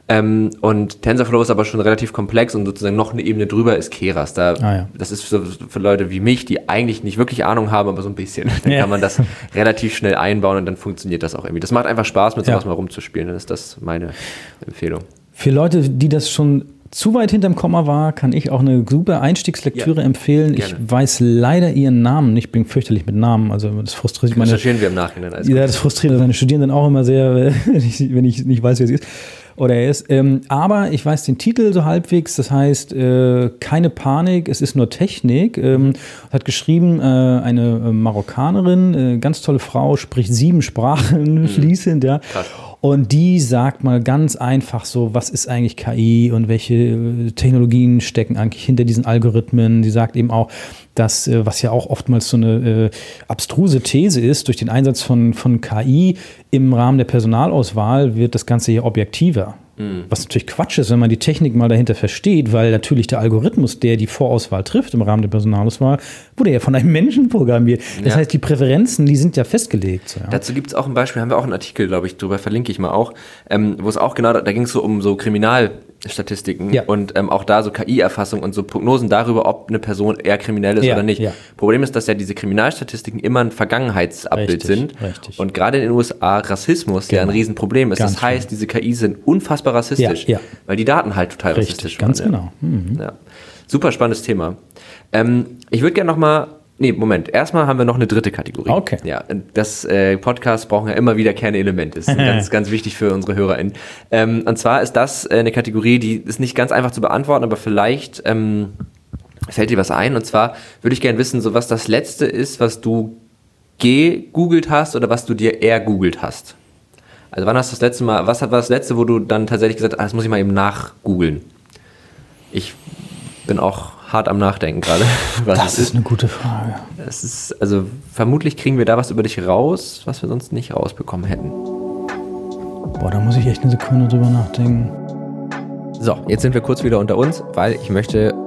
Und TensorFlow ist aber schon relativ komplex und sozusagen noch eine Ebene drüber ist Keras. Das ist für Leute wie mich, die eigentlich nicht wirklich Ahnung haben, aber so ein bisschen. Dann kann man das relativ schnell einbauen und dann funktioniert das auch irgendwie. Das macht einfach Spaß, mit sowas mal rumzuspielen. Dann ist das meine Empfehlung. Für Leute, die das schon zu weit hinterm Komma war, kann ich auch eine super Einstiegslektüre empfehlen. Gerne. Ich weiß leider ihren Namen nicht, ich bin fürchterlich mit Namen, also das frustriert meine... Recherchieren wir im Nachhinein. Das frustriert meine Studierenden auch immer sehr, wenn ich nicht weiß, wer sie ist. Oder er ist. Aber ich weiß den Titel so halbwegs, das heißt Keine Panik, es ist nur Technik. Hat geschrieben eine Marokkanerin, ganz tolle Frau, spricht 7 Sprachen fließend. Ja. Krass. Und die sagt mal ganz einfach so, was ist eigentlich KI und welche Technologien stecken eigentlich hinter diesen Algorithmen. Sie sagt eben auch, dass, was ja auch oftmals so eine abstruse These ist, durch den Einsatz von KI im Rahmen der Personalauswahl wird das Ganze hier objektiver. Was natürlich Quatsch ist, wenn man die Technik mal dahinter versteht, weil natürlich der Algorithmus, der die Vorauswahl trifft im Rahmen der Personalauswahl, wurde ja von einem Menschen programmiert. Das heißt, die Präferenzen, die sind ja festgelegt. Ja. Dazu gibt es auch ein Beispiel, haben wir auch einen Artikel, glaube ich, drüber verlinke ich mal auch, wo es auch genau, da ging es so um so Kriminalstatistiken und auch da so KI-Erfassung und so Prognosen darüber, ob eine Person eher kriminell ist oder nicht. Ja. Problem ist, dass ja diese Kriminalstatistiken immer ein Vergangenheitsabbild sind. Richtig. Und gerade in den USA Rassismus ja ein Riesenproblem ist. Das heißt, diese KI sind unfassbar rassistisch, weil die Daten halt total rassistisch waren. Ganz genau. Ja. Super spannendes Thema. Ich würde gerne nochmal... Erstmal haben wir noch eine dritte Kategorie. Okay. Ja, das Podcasts brauchen ja immer wieder Kernelemente. Das ist ganz, ganz wichtig für unsere HörerInnen. Und zwar ist das eine Kategorie, die ist nicht ganz einfach zu beantworten, aber vielleicht fällt dir was ein. Und zwar würde ich gerne wissen, so was das Letzte ist, was du gegoogelt hast oder was du dir ergoogelt hast. Also wann hast du das letzte Mal, was war das Letzte, wo du dann tatsächlich gesagt hast, das muss ich mal eben nachgoogeln? Ich bin auch hart am Nachdenken gerade. Das ist eine gute Frage. Es ist, also vermutlich kriegen wir da was über dich raus, was wir sonst nicht rausbekommen hätten. Boah, da muss ich echt eine Sekunde drüber nachdenken. So, jetzt sind wir kurz wieder unter uns, weil ich möchte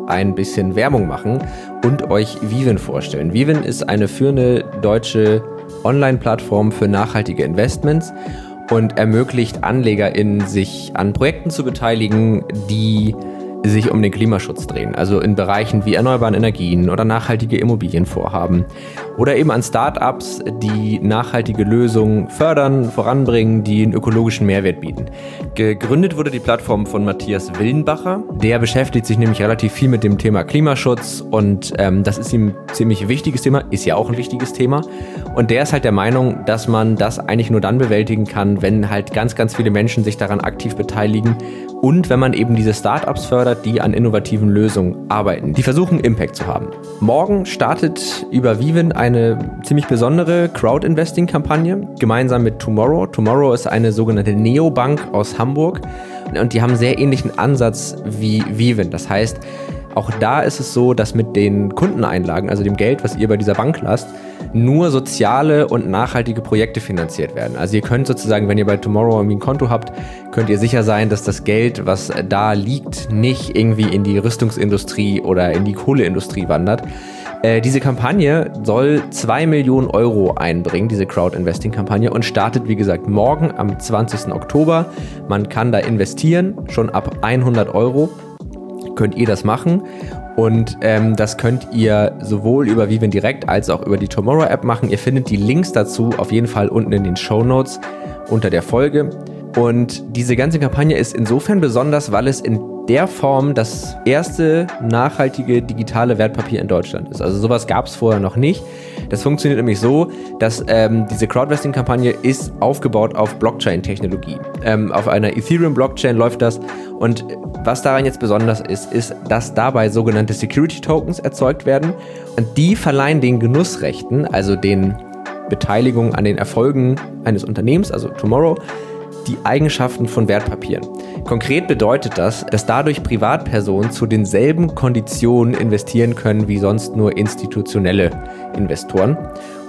ein bisschen Werbung machen und euch Vivin vorstellen. Vivin ist eine führende deutsche Online-Plattform für nachhaltige Investments und ermöglicht AnlegerInnen, sich an Projekten zu beteiligen, die sich um den Klimaschutz drehen. Also in Bereichen wie erneuerbaren Energien oder nachhaltige Immobilienvorhaben. Oder eben an Startups, die nachhaltige Lösungen fördern, voranbringen, die einen ökologischen Mehrwert bieten. Gegründet wurde die Plattform von Matthias Willenbacher. Der beschäftigt sich nämlich relativ viel mit dem Thema Klimaschutz und das ist ihm ein ziemlich wichtiges Thema, ist ja auch ein wichtiges Thema. Und der ist halt der Meinung, dass man das eigentlich nur dann bewältigen kann, wenn halt ganz, ganz viele Menschen sich daran aktiv beteiligen und wenn man eben diese Startups fördert, die an innovativen Lösungen arbeiten, die versuchen, Impact zu haben. Morgen startet über Vivin eine ziemlich besondere Crowd-Investing-Kampagne, gemeinsam mit Tomorrow. Tomorrow ist eine sogenannte Neobank aus Hamburg und die haben einen sehr ähnlichen Ansatz wie Vivin. Das heißt, auch da ist es so, dass mit den Kundeneinlagen, also dem Geld, was ihr bei dieser Bank lasst, nur soziale und nachhaltige Projekte finanziert werden. Also ihr könnt sozusagen, wenn ihr bei Tomorrow irgendwie ein Konto habt, könnt ihr sicher sein, dass das Geld, was da liegt, nicht irgendwie in die Rüstungsindustrie oder in die Kohleindustrie wandert. Diese Kampagne soll 2 Millionen Euro einbringen, diese Crowd-Investing-Kampagne, und startet, wie gesagt, morgen am 20. Oktober. Man kann da investieren, schon ab 100 Euro könnt ihr das machen. Und das könnt ihr sowohl über Vivin direkt als auch über die Tomorrow-App machen. Ihr findet die Links dazu auf jeden Fall unten in den Shownotes unter der Folge. Und diese ganze Kampagne ist insofern besonders, weil es in der Form das erste nachhaltige digitale Wertpapier in Deutschland ist. Also sowas gab es vorher noch nicht. Das funktioniert nämlich so, dass diese Crowdvesting-Kampagne ist aufgebaut auf Blockchain-Technologie. Auf einer Ethereum-Blockchain läuft das. Und was daran jetzt besonders ist, dass dabei sogenannte Security-Tokens erzeugt werden. Und die verleihen den Genussrechten, also den Beteiligungen an den Erfolgen eines Unternehmens, also Tomorrow, die Eigenschaften von Wertpapieren. Konkret bedeutet das, dass dadurch Privatpersonen zu denselben Konditionen investieren können wie sonst nur institutionelle Investoren.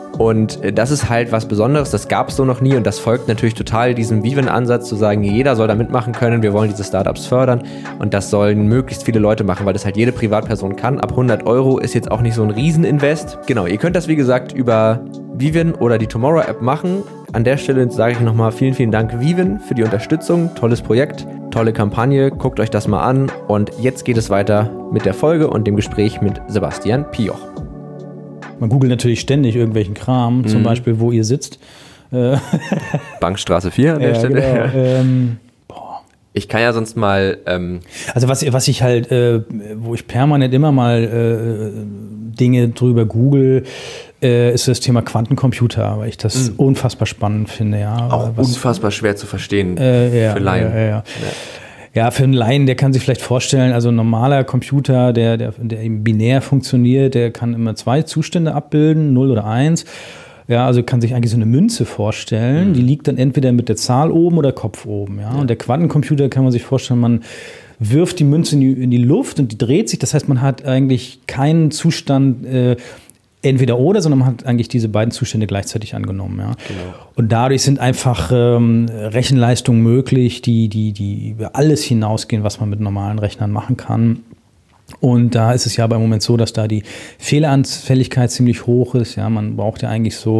Und das ist halt was Besonderes, das gab es so noch nie und das folgt natürlich total diesem Vivin-Ansatz zu sagen, jeder soll da mitmachen können, wir wollen diese Startups fördern und das sollen möglichst viele Leute machen, weil das halt jede Privatperson kann. Ab 100 Euro ist jetzt auch nicht so ein Rieseninvest. Genau, ihr könnt das wie gesagt über Vivin oder die Tomorrow-App machen. An der Stelle sage ich nochmal vielen, vielen Dank Vivin für die Unterstützung. Tolles Projekt, tolle Kampagne, guckt euch das mal an. Und jetzt geht es weiter mit der Folge und dem Gespräch mit Sebastian Pioch. Man googelt natürlich ständig irgendwelchen Kram, zum Beispiel, wo ihr sitzt. Bankstraße 4 an der Stelle. Genau. Ich kann ja sonst mal... Also was ich halt, wo ich permanent immer mal Dinge drüber google, ist das Thema Quantencomputer, weil ich das unfassbar spannend finde. Ja. Auch unfassbar schwer zu verstehen für Laien. Ja, für einen Laien, der kann sich vielleicht vorstellen, also ein normaler Computer, der eben binär funktioniert, der kann immer 2 Zustände abbilden, 0 oder 1. Ja, also kann sich eigentlich so eine Münze vorstellen, die liegt dann entweder mit der Zahl oben oder Kopf oben. Ja? Und der Quantencomputer kann man sich vorstellen, man wirft die Münze in die Luft und die dreht sich. Das heißt, man hat eigentlich keinen Zustand entweder oder, sondern man hat eigentlich diese beiden Zustände gleichzeitig angenommen. Ja? Genau. Und dadurch sind einfach Rechenleistungen möglich, die über alles hinausgehen, was man mit normalen Rechnern machen kann. Und da ist es ja beim Moment so, dass da die Fehleranfälligkeit ziemlich hoch ist. Ja, man braucht ja eigentlich so,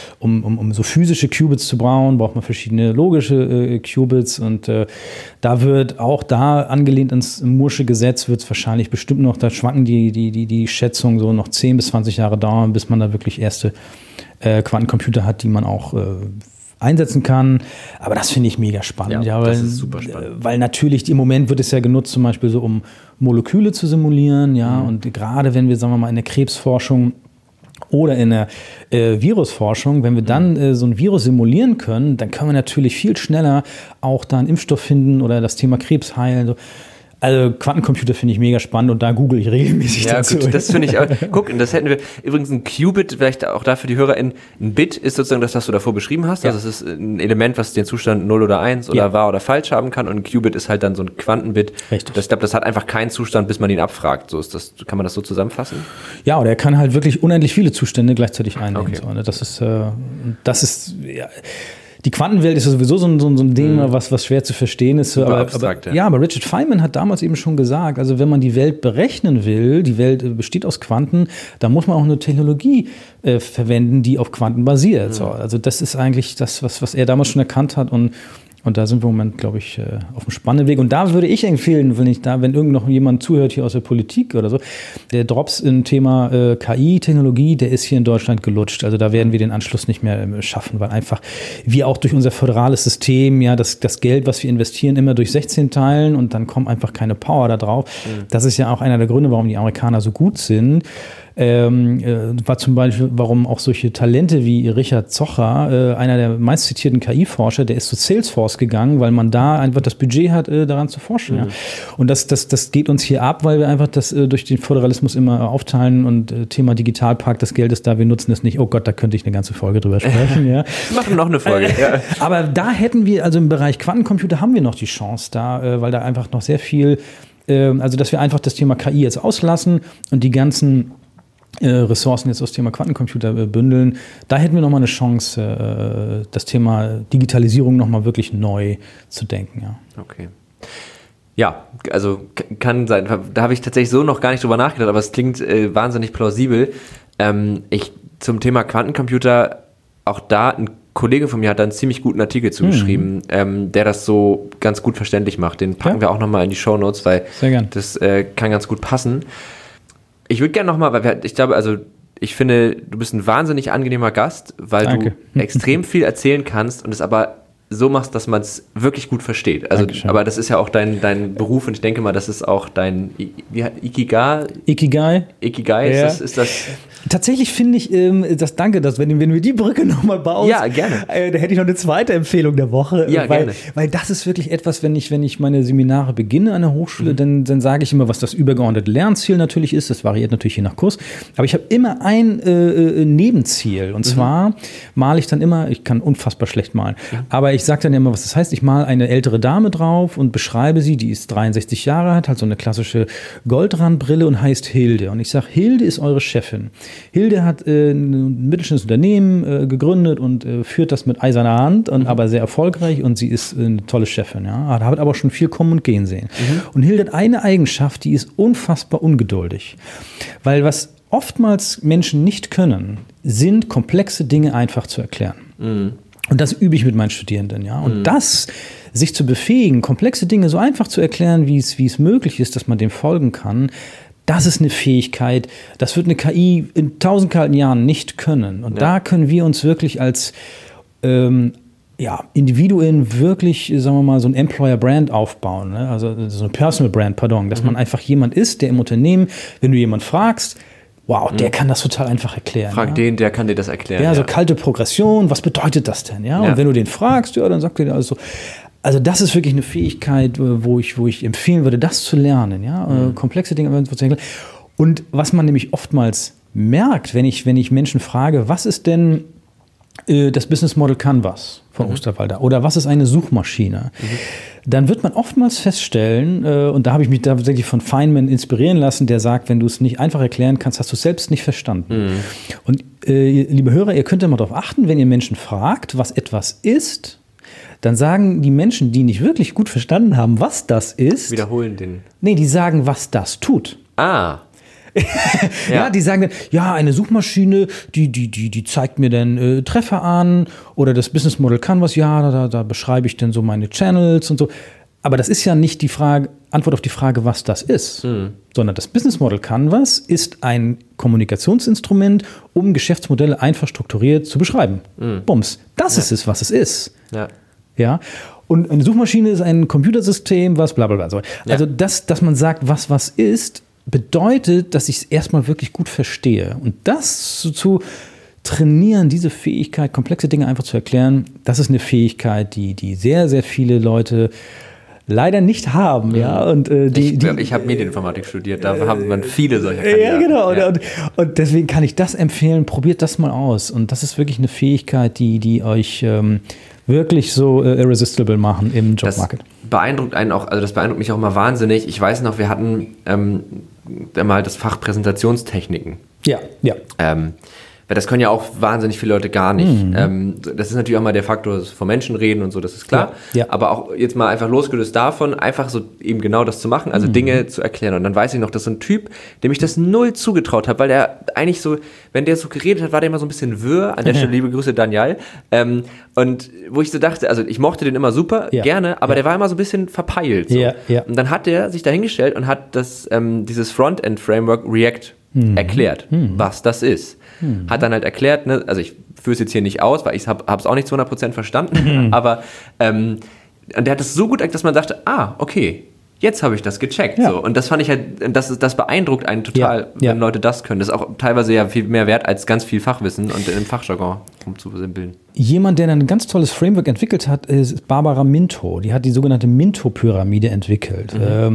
um so physische Qubits zu bauen, braucht man verschiedene logische Qubits. Und da wird auch da angelehnt ans Moore'sche Gesetz, wird es wahrscheinlich bestimmt noch, da schwanken die Schätzungen so noch 10 bis 20 Jahre dauern, bis man da wirklich erste Quantencomputer hat, die man auch einsetzen kann. Aber das finde ich mega spannend. Ja, das ist super spannend. Weil natürlich im Moment wird es ja genutzt, zum Beispiel so, um Moleküle zu simulieren. Ja, und gerade wenn wir, sagen wir mal, in der Krebsforschung oder in der Virusforschung, wenn wir dann so ein Virus simulieren können, dann können wir natürlich viel schneller auch da einen Impfstoff finden oder das Thema Krebs heilen. So. Also Quantencomputer finde ich mega spannend und da google ich regelmäßig dazu. Ja, gut, das finde ich auch. Guck, das hätten wir übrigens ein Qubit, vielleicht auch da für die HörerInnen. Ein Bit ist sozusagen das, was du davor beschrieben hast. Ja. Also es ist ein Element, was den Zustand 0 oder 1 oder wahr oder falsch haben kann. Und ein Qubit ist halt dann so ein Quantenbit. Richtig. Ich glaube, das hat einfach keinen Zustand, bis man ihn abfragt. So ist das, kann man das so zusammenfassen? Ja, oder er kann halt wirklich unendlich viele Zustände gleichzeitig einnehmen. Okay. So, ne? Das ist die Quantenwelt ist ja sowieso so ein Thema, was schwer zu verstehen ist. Aber Richard Feynman hat damals eben schon gesagt, also wenn man die Welt berechnen will, die Welt besteht aus Quanten, dann muss man auch eine Technologie verwenden, die auf Quanten basiert. So, also das ist eigentlich das, was er damals schon erkannt hat und da sind wir im Moment, glaube ich, auf einem spannenden Weg. Und da würde ich empfehlen, wenn irgend noch jemand zuhört hier aus der Politik oder so, der Drops im Thema KI-Technologie, der ist hier in Deutschland gelutscht. Also da werden wir den Anschluss nicht mehr schaffen, weil einfach wir auch durch unser föderales System, ja, das Geld, was wir investieren, immer durch 16 teilen und dann kommt einfach keine Power da drauf. Das ist ja auch einer der Gründe, warum die Amerikaner so gut sind. War zum Beispiel, warum auch solche Talente wie Richard Zocher, einer der meistzitierten KI-Forscher, der ist zu Salesforce gegangen, weil man da einfach das Budget hat, daran zu forschen. Ja. Und das geht uns hier ab, weil wir einfach das durch den Föderalismus immer aufteilen und Thema Digitalpark, das Geld ist da, wir nutzen es nicht. Oh Gott, da könnte ich eine ganze Folge drüber sprechen. Ja. Wir machen noch eine Folge. Ja. Aber da hätten wir, also im Bereich Quantencomputer haben wir noch die Chance da, weil da einfach noch sehr viel, also dass wir einfach das Thema KI jetzt auslassen und die ganzen Ressourcen jetzt aus Thema Quantencomputer bündeln, da hätten wir nochmal eine Chance, das Thema Digitalisierung nochmal wirklich neu zu denken. Ja. Okay. Ja, also kann sein. Da habe ich tatsächlich so noch gar nicht drüber nachgedacht, aber es klingt wahnsinnig plausibel. Zum Thema Quantencomputer, auch da ein Kollege von mir hat da einen ziemlich guten Artikel zugeschrieben, der das so ganz gut verständlich macht. Den packen wir auch nochmal in die Shownotes, weil das kann ganz gut passen. Ich würde gerne nochmal, weil ich finde, du bist ein wahnsinnig angenehmer Gast, weil du extrem viel erzählen kannst und es aber so machst, dass man es wirklich gut versteht. Also, aber das ist ja auch dein Beruf und ich denke mal, das ist auch dein Ikigai. Ja. Ist das? Tatsächlich finde ich, wenn wir die Brücke nochmal bauen, ja, gerne. Da hätte ich noch eine zweite Empfehlung der Woche. Ja, gerne. Weil das ist wirklich etwas, wenn ich meine Seminare beginne an der Hochschule, dann sage ich immer, was das übergeordnete Lernziel natürlich ist. Das variiert natürlich je nach Kurs. Aber ich habe immer ein Nebenziel. Und zwar male ich dann immer, ich kann unfassbar schlecht malen, aber ich sage dann immer, was das heißt. Ich male eine ältere Dame drauf und beschreibe sie, die ist 63 Jahre alt, hat so eine klassische Goldrandbrille und heißt Hilde. Und ich sage, Hilde ist eure Chefin. Hilde hat ein mittelständisches Unternehmen gegründet und führt das mit eiserner Hand, aber sehr erfolgreich und sie ist eine tolle Chefin. Ja? Hat aber schon viel kommen und gehen sehen. Und Hilde hat eine Eigenschaft, die ist unfassbar ungeduldig. Weil was oftmals Menschen nicht können, sind komplexe Dinge einfach zu erklären. Und das übe ich mit meinen Studierenden. Ja? Und das, sich zu befähigen, komplexe Dinge so einfach zu erklären, wie es möglich ist, dass man dem folgen kann, das ist eine Fähigkeit, das wird eine KI in 1000 kalten Jahren nicht können. Und da können wir uns wirklich als Individuen wirklich, sagen wir mal, so ein Employer-Brand aufbauen. Ne? Also so eine Personal-Brand, dass man einfach jemand ist, der im Unternehmen, wenn du jemanden fragst, wow, der kann das total einfach erklären. Frag den, der kann dir das erklären. Ja, so kalte Progression, was bedeutet das denn? Ja? Und wenn du den fragst, dann sagt er dir also so. Also das ist wirklich eine Fähigkeit, wo ich empfehlen würde, das zu lernen, ja, komplexe Dinge zu erklären. Und was man nämlich oftmals merkt, wenn ich Menschen frage, was ist denn das Business Model Canvas von Osterwalder oder was ist eine Suchmaschine, dann wird man oftmals feststellen, und da habe ich mich tatsächlich von Feynman inspirieren lassen, der sagt, wenn du es nicht einfach erklären kannst, hast du es selbst nicht verstanden. Und liebe Hörer, ihr könnt ja mal darauf achten, wenn ihr Menschen fragt, was etwas ist, dann sagen die Menschen, die nicht wirklich gut verstanden haben, was das ist. Wiederholen den. Nee, die sagen, was das tut. Ah. Ja, die sagen dann, ja, eine Suchmaschine, die zeigt mir dann Treffer an oder das Business Model Canvas, ja, da beschreibe ich dann so meine Channels und so. Aber das ist ja nicht die Antwort auf die Frage, was das ist, sondern das Business Model Canvas ist ein Kommunikationsinstrument, um Geschäftsmodelle einfach strukturiert zu beschreiben. Bums. Das ist es, was es ist. Ja. Und eine Suchmaschine ist ein Computersystem, was bla bla bla. Also dass man sagt, was ist, bedeutet, dass ich es erstmal wirklich gut verstehe. Und das zu trainieren, diese Fähigkeit, komplexe Dinge einfach zu erklären, das ist eine Fähigkeit, die sehr, sehr viele Leute leider nicht haben. Ja? Und, ich habe Medieninformatik studiert, da haben man viele solcher Kandidaten. Ja, genau. Ja. Und deswegen kann ich das empfehlen, probiert das mal aus. Und das ist wirklich eine Fähigkeit, die euch wirklich so irresistible machen im Jobmarket. Das beeindruckt einen auch, also das beeindruckt mich auch immer wahnsinnig. Ich weiß noch, wir hatten mal das Fach Präsentationstechniken. Ja. Weil das können ja auch wahnsinnig viele Leute gar nicht. Das ist natürlich auch mal der Faktor, von Menschen reden und so, das ist klar. Ja. Aber auch jetzt mal einfach losgelöst davon, einfach so eben genau das zu machen, also Dinge zu erklären. Und dann weiß ich noch, dass so ein Typ, dem ich das null zugetraut habe, weil der eigentlich so, wenn der so geredet hat, war der immer so ein bisschen wirr. An der Stelle liebe Grüße, Daniel. Und wo ich so dachte, also ich mochte den immer super, gerne, aber der war immer so ein bisschen verpeilt. So. Ja. Und dann hat der sich da hingestellt und hat dieses Frontend-Framework React erklärt, was das ist. Hat dann halt erklärt, ne, also ich führe es jetzt hier nicht aus, weil ich habe es auch nicht zu 100% verstanden, aber und der hat das so gut erklärt, dass man dachte, okay, jetzt habe ich das gecheckt. Ja. So. Und das fand ich halt, das beeindruckt einen total, wenn Leute das können. Das ist auch teilweise ja viel mehr wert als ganz viel Fachwissen und im Fachjargon umzusimpeln. Jemand, der ein ganz tolles Framework entwickelt hat, ist Barbara Minto. Die hat die sogenannte Minto-Pyramide entwickelt.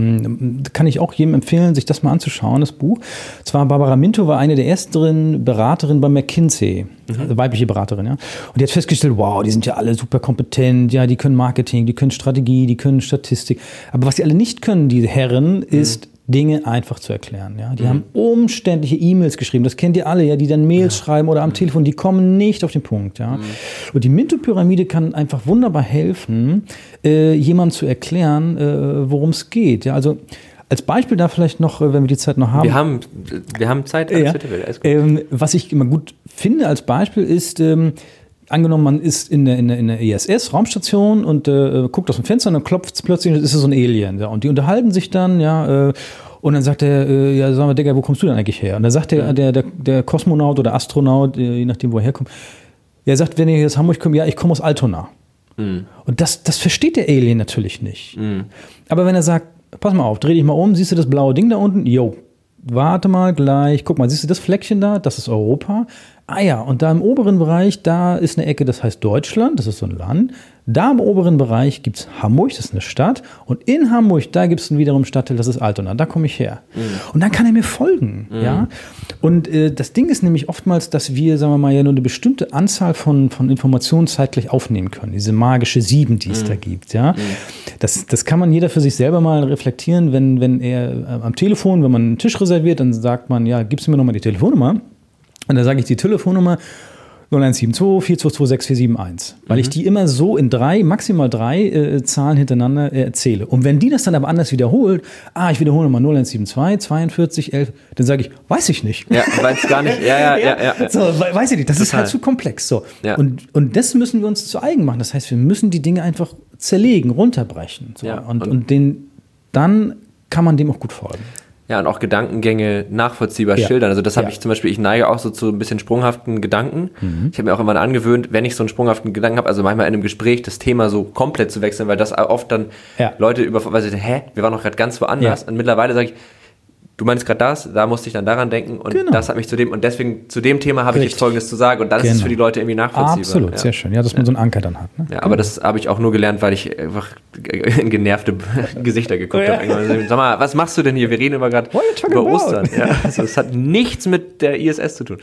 Kann ich auch jedem empfehlen, sich das mal anzuschauen, das Buch. Zwar Barbara Minto war eine der ersten Beraterinnen bei McKinsey, also weibliche Beraterin. Ja? Und die hat festgestellt, wow, die sind ja alle super kompetent, ja, die können Marketing, die können Strategie, die können Statistik. Aber was die alle nicht können, die Herren, ist Dinge einfach zu erklären. Ja? Die haben umständliche E-Mails geschrieben, das kennt ihr alle, ja, die dann Mails schreiben oder am Telefon, die kommen nicht auf den Punkt. Ja? Und die Minto-Pyramide kann einfach wunderbar helfen, jemandem zu erklären, worum es geht. Ja? Also als Beispiel da vielleicht noch, wenn wir die Zeit noch haben. Wir haben Zeit, alles gut. Was ich immer gut finde als Beispiel ist, angenommen, man ist in der ISS, Raumstation, und guckt aus dem Fenster und dann klopft es plötzlich, und das ist so ein Alien. Ja, und die unterhalten sich dann, und dann sagt er, sag mal, Digga, wo kommst du denn eigentlich her? Und dann sagt der Kosmonaut oder Astronaut, je nachdem, wo er herkommt, er sagt, wenn ihr hier aus Hamburg kommt, ich komme aus Altona. Und das versteht der Alien natürlich nicht. Aber wenn er sagt, pass mal auf, dreh dich mal um, siehst du das blaue Ding da unten? Jo, warte mal gleich, guck mal, siehst du das Fleckchen da? Das ist Europa. Ah ja, und da im oberen Bereich, da ist eine Ecke, das heißt Deutschland, das ist so ein Land. Da im oberen Bereich gibt es Hamburg, das ist eine Stadt. Und in Hamburg, da gibt es wiederum einen Stadtteil, das ist Altona, da komme ich her. Und dann kann er mir folgen. Ja? Und das Ding ist nämlich oftmals, dass wir, sagen wir mal, ja nur eine bestimmte Anzahl von Informationen zeitgleich aufnehmen können. Diese magische 7, die es da gibt. Ja? Das kann man jeder für sich selber mal reflektieren, wenn er am Telefon, wenn man einen Tisch reserviert, dann sagt man, ja, gibst du mir nochmal die Telefonnummer. Und dann sage ich die Telefonnummer 0172 422 6471, weil ich die immer so in maximal drei Zahlen hintereinander erzähle. Und wenn die das dann aber anders wiederholt, ich wiederhole nochmal 0172 42 11, dann sage ich, weiß ich nicht. Ja, weiß gar nicht. Ja. So, weiß ich nicht, das ist halt zu komplex. So. Ja. Und das müssen wir uns zu eigen machen. Das heißt, wir müssen die Dinge einfach zerlegen, runterbrechen. So. Ja, und dann kann man dem auch gut folgen. Ja, und auch Gedankengänge nachvollziehbar schildern. Also das habe ich zum Beispiel, ich neige auch so zu ein bisschen sprunghaften Gedanken. Ich habe mir auch immer angewöhnt, wenn ich so einen sprunghaften Gedanken habe, also manchmal in einem Gespräch das Thema so komplett zu wechseln, weil das oft dann Leute weil sie sagen, wir waren doch gerade ganz woanders. Ja. Und mittlerweile sage ich, du meinst gerade das, da musste ich dann daran denken und das hat mich und deswegen zu dem Thema habe ich jetzt Folgendes zu sagen und dann ist es für die Leute irgendwie nachvollziehbar. Absolut, sehr schön. Ja, dass man so einen Anker dann hat. Ne? Ja, aber das habe ich auch nur gelernt, weil ich einfach genervte Gesichter geguckt habe. Sag mal, was machst du denn hier? Wir reden gerade über Ostern. Ja, also es hat nichts mit der ISS zu tun.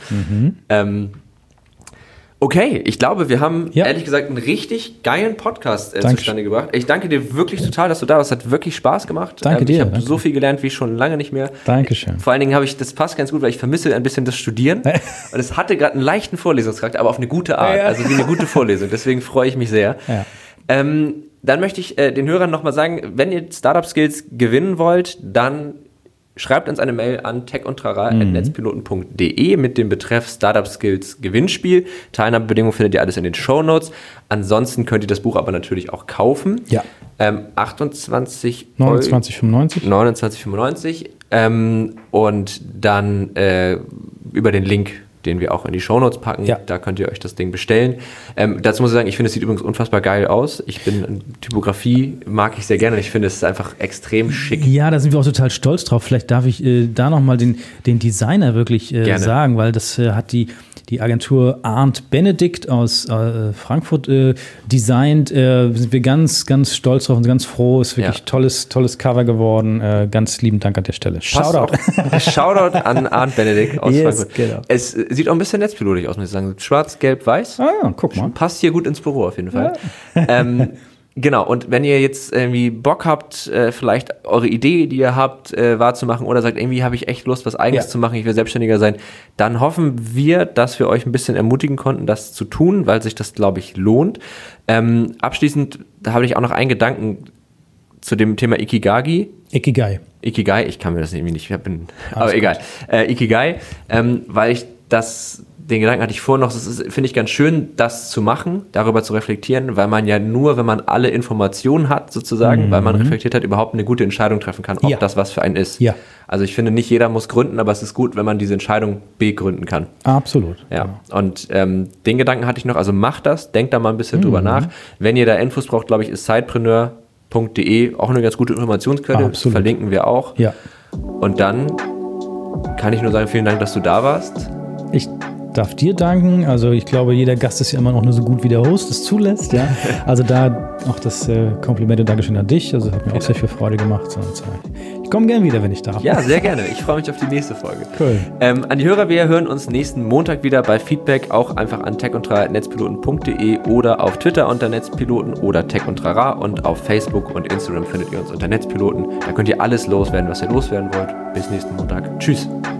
Okay, ich glaube, wir haben ehrlich gesagt einen richtig geilen Podcast zustande gebracht. Ich danke dir wirklich total, dass du da warst. Es hat wirklich Spaß gemacht. Danke dir. Ich habe so viel gelernt wie schon lange nicht mehr. Dankeschön. Vor allen Dingen das passt ganz gut, weil ich vermisse ein bisschen das Studieren. Und es hatte gerade einen leichten Vorlesungscharakter, aber auf eine gute Art. Ja. Also wie eine gute Vorlesung. Deswegen freue ich mich sehr. Ja. Dann möchte ich den Hörern nochmal sagen, wenn ihr Startup Skills gewinnen wollt, dann schreibt uns eine Mail an techundtrara@netzpiloten.de mit dem Betreff Startup Skills Gewinnspiel. Teilnahmebedingungen findet ihr alles in den Shownotes. Ansonsten könnt ihr das Buch aber natürlich auch kaufen. Ja. 29,95. Und dann über den Link, den wir auch in die Shownotes packen. Ja. Da könnt ihr euch das Ding bestellen. Dazu muss ich sagen, ich finde, es sieht übrigens unfassbar geil aus. Typografie mag ich sehr gerne. Ich finde, es ist einfach extrem schick. Ja, da sind wir auch total stolz drauf. Vielleicht darf ich da nochmal den Designer wirklich sagen, weil das hat die Agentur Arndt Benedikt aus Frankfurt designt. Sind wir ganz, ganz stolz drauf und ganz froh. Ist wirklich tolles Cover geworden. Ganz lieben Dank an der Stelle. Shoutout. Shoutout an Arndt Benedikt aus Frankfurt. Genau. Es sieht auch ein bisschen netzpilotig aus, muss ich sagen. Schwarz, gelb, weiß. Ah ja, guck mal. Passt hier gut ins Büro auf jeden Fall. Ja. Genau, und wenn ihr jetzt irgendwie Bock habt, vielleicht eure Idee, die ihr habt, wahrzumachen oder sagt, irgendwie habe ich echt Lust, was Eigenes zu machen, ich will Selbstständiger sein, dann hoffen wir, dass wir euch ein bisschen ermutigen konnten, das zu tun, weil sich das, glaube ich, lohnt. Abschließend habe ich auch noch einen Gedanken zu dem Thema Ikigai, ich kann mir das irgendwie nicht, aber egal. Ikigai, weil ich den Gedanken hatte ich vorhin noch, finde ich ganz schön, das zu machen, darüber zu reflektieren, weil man ja nur, wenn man alle Informationen hat, sozusagen, weil man reflektiert hat, überhaupt eine gute Entscheidung treffen kann, ob das was für einen ist. Ja. Also ich finde, nicht jeder muss gründen, aber es ist gut, wenn man diese Entscheidung begründen kann. Absolut. Ja. Genau. Und den Gedanken hatte ich noch, also macht das, denkt da mal ein bisschen drüber nach. Wenn ihr da Infos braucht, glaube ich, ist sidepreneur.de auch eine ganz gute Informationsquelle. Absolut. Verlinken wir auch. Ja. Und dann kann ich nur sagen, vielen Dank, dass du da warst. Ich darf dir danken. Also ich glaube, jeder Gast ist ja immer noch nur so gut, wie der Host es zulässt. Ja? Also da auch das Kompliment und Dankeschön an dich. Also hat mir auch sehr viel Freude gemacht. Und ich komme gerne wieder, wenn ich darf. Ja, sehr gerne. Ich freue mich auf die nächste Folge. Cool. An die Hörer, wir hören uns nächsten Montag wieder bei Feedback. Auch einfach an techundtrara@netzpiloten.de oder auf Twitter unter Netzpiloten oder techundtrara und auf Facebook und Instagram findet ihr uns unter Netzpiloten. Da könnt ihr alles loswerden, was ihr loswerden wollt. Bis nächsten Montag. Tschüss.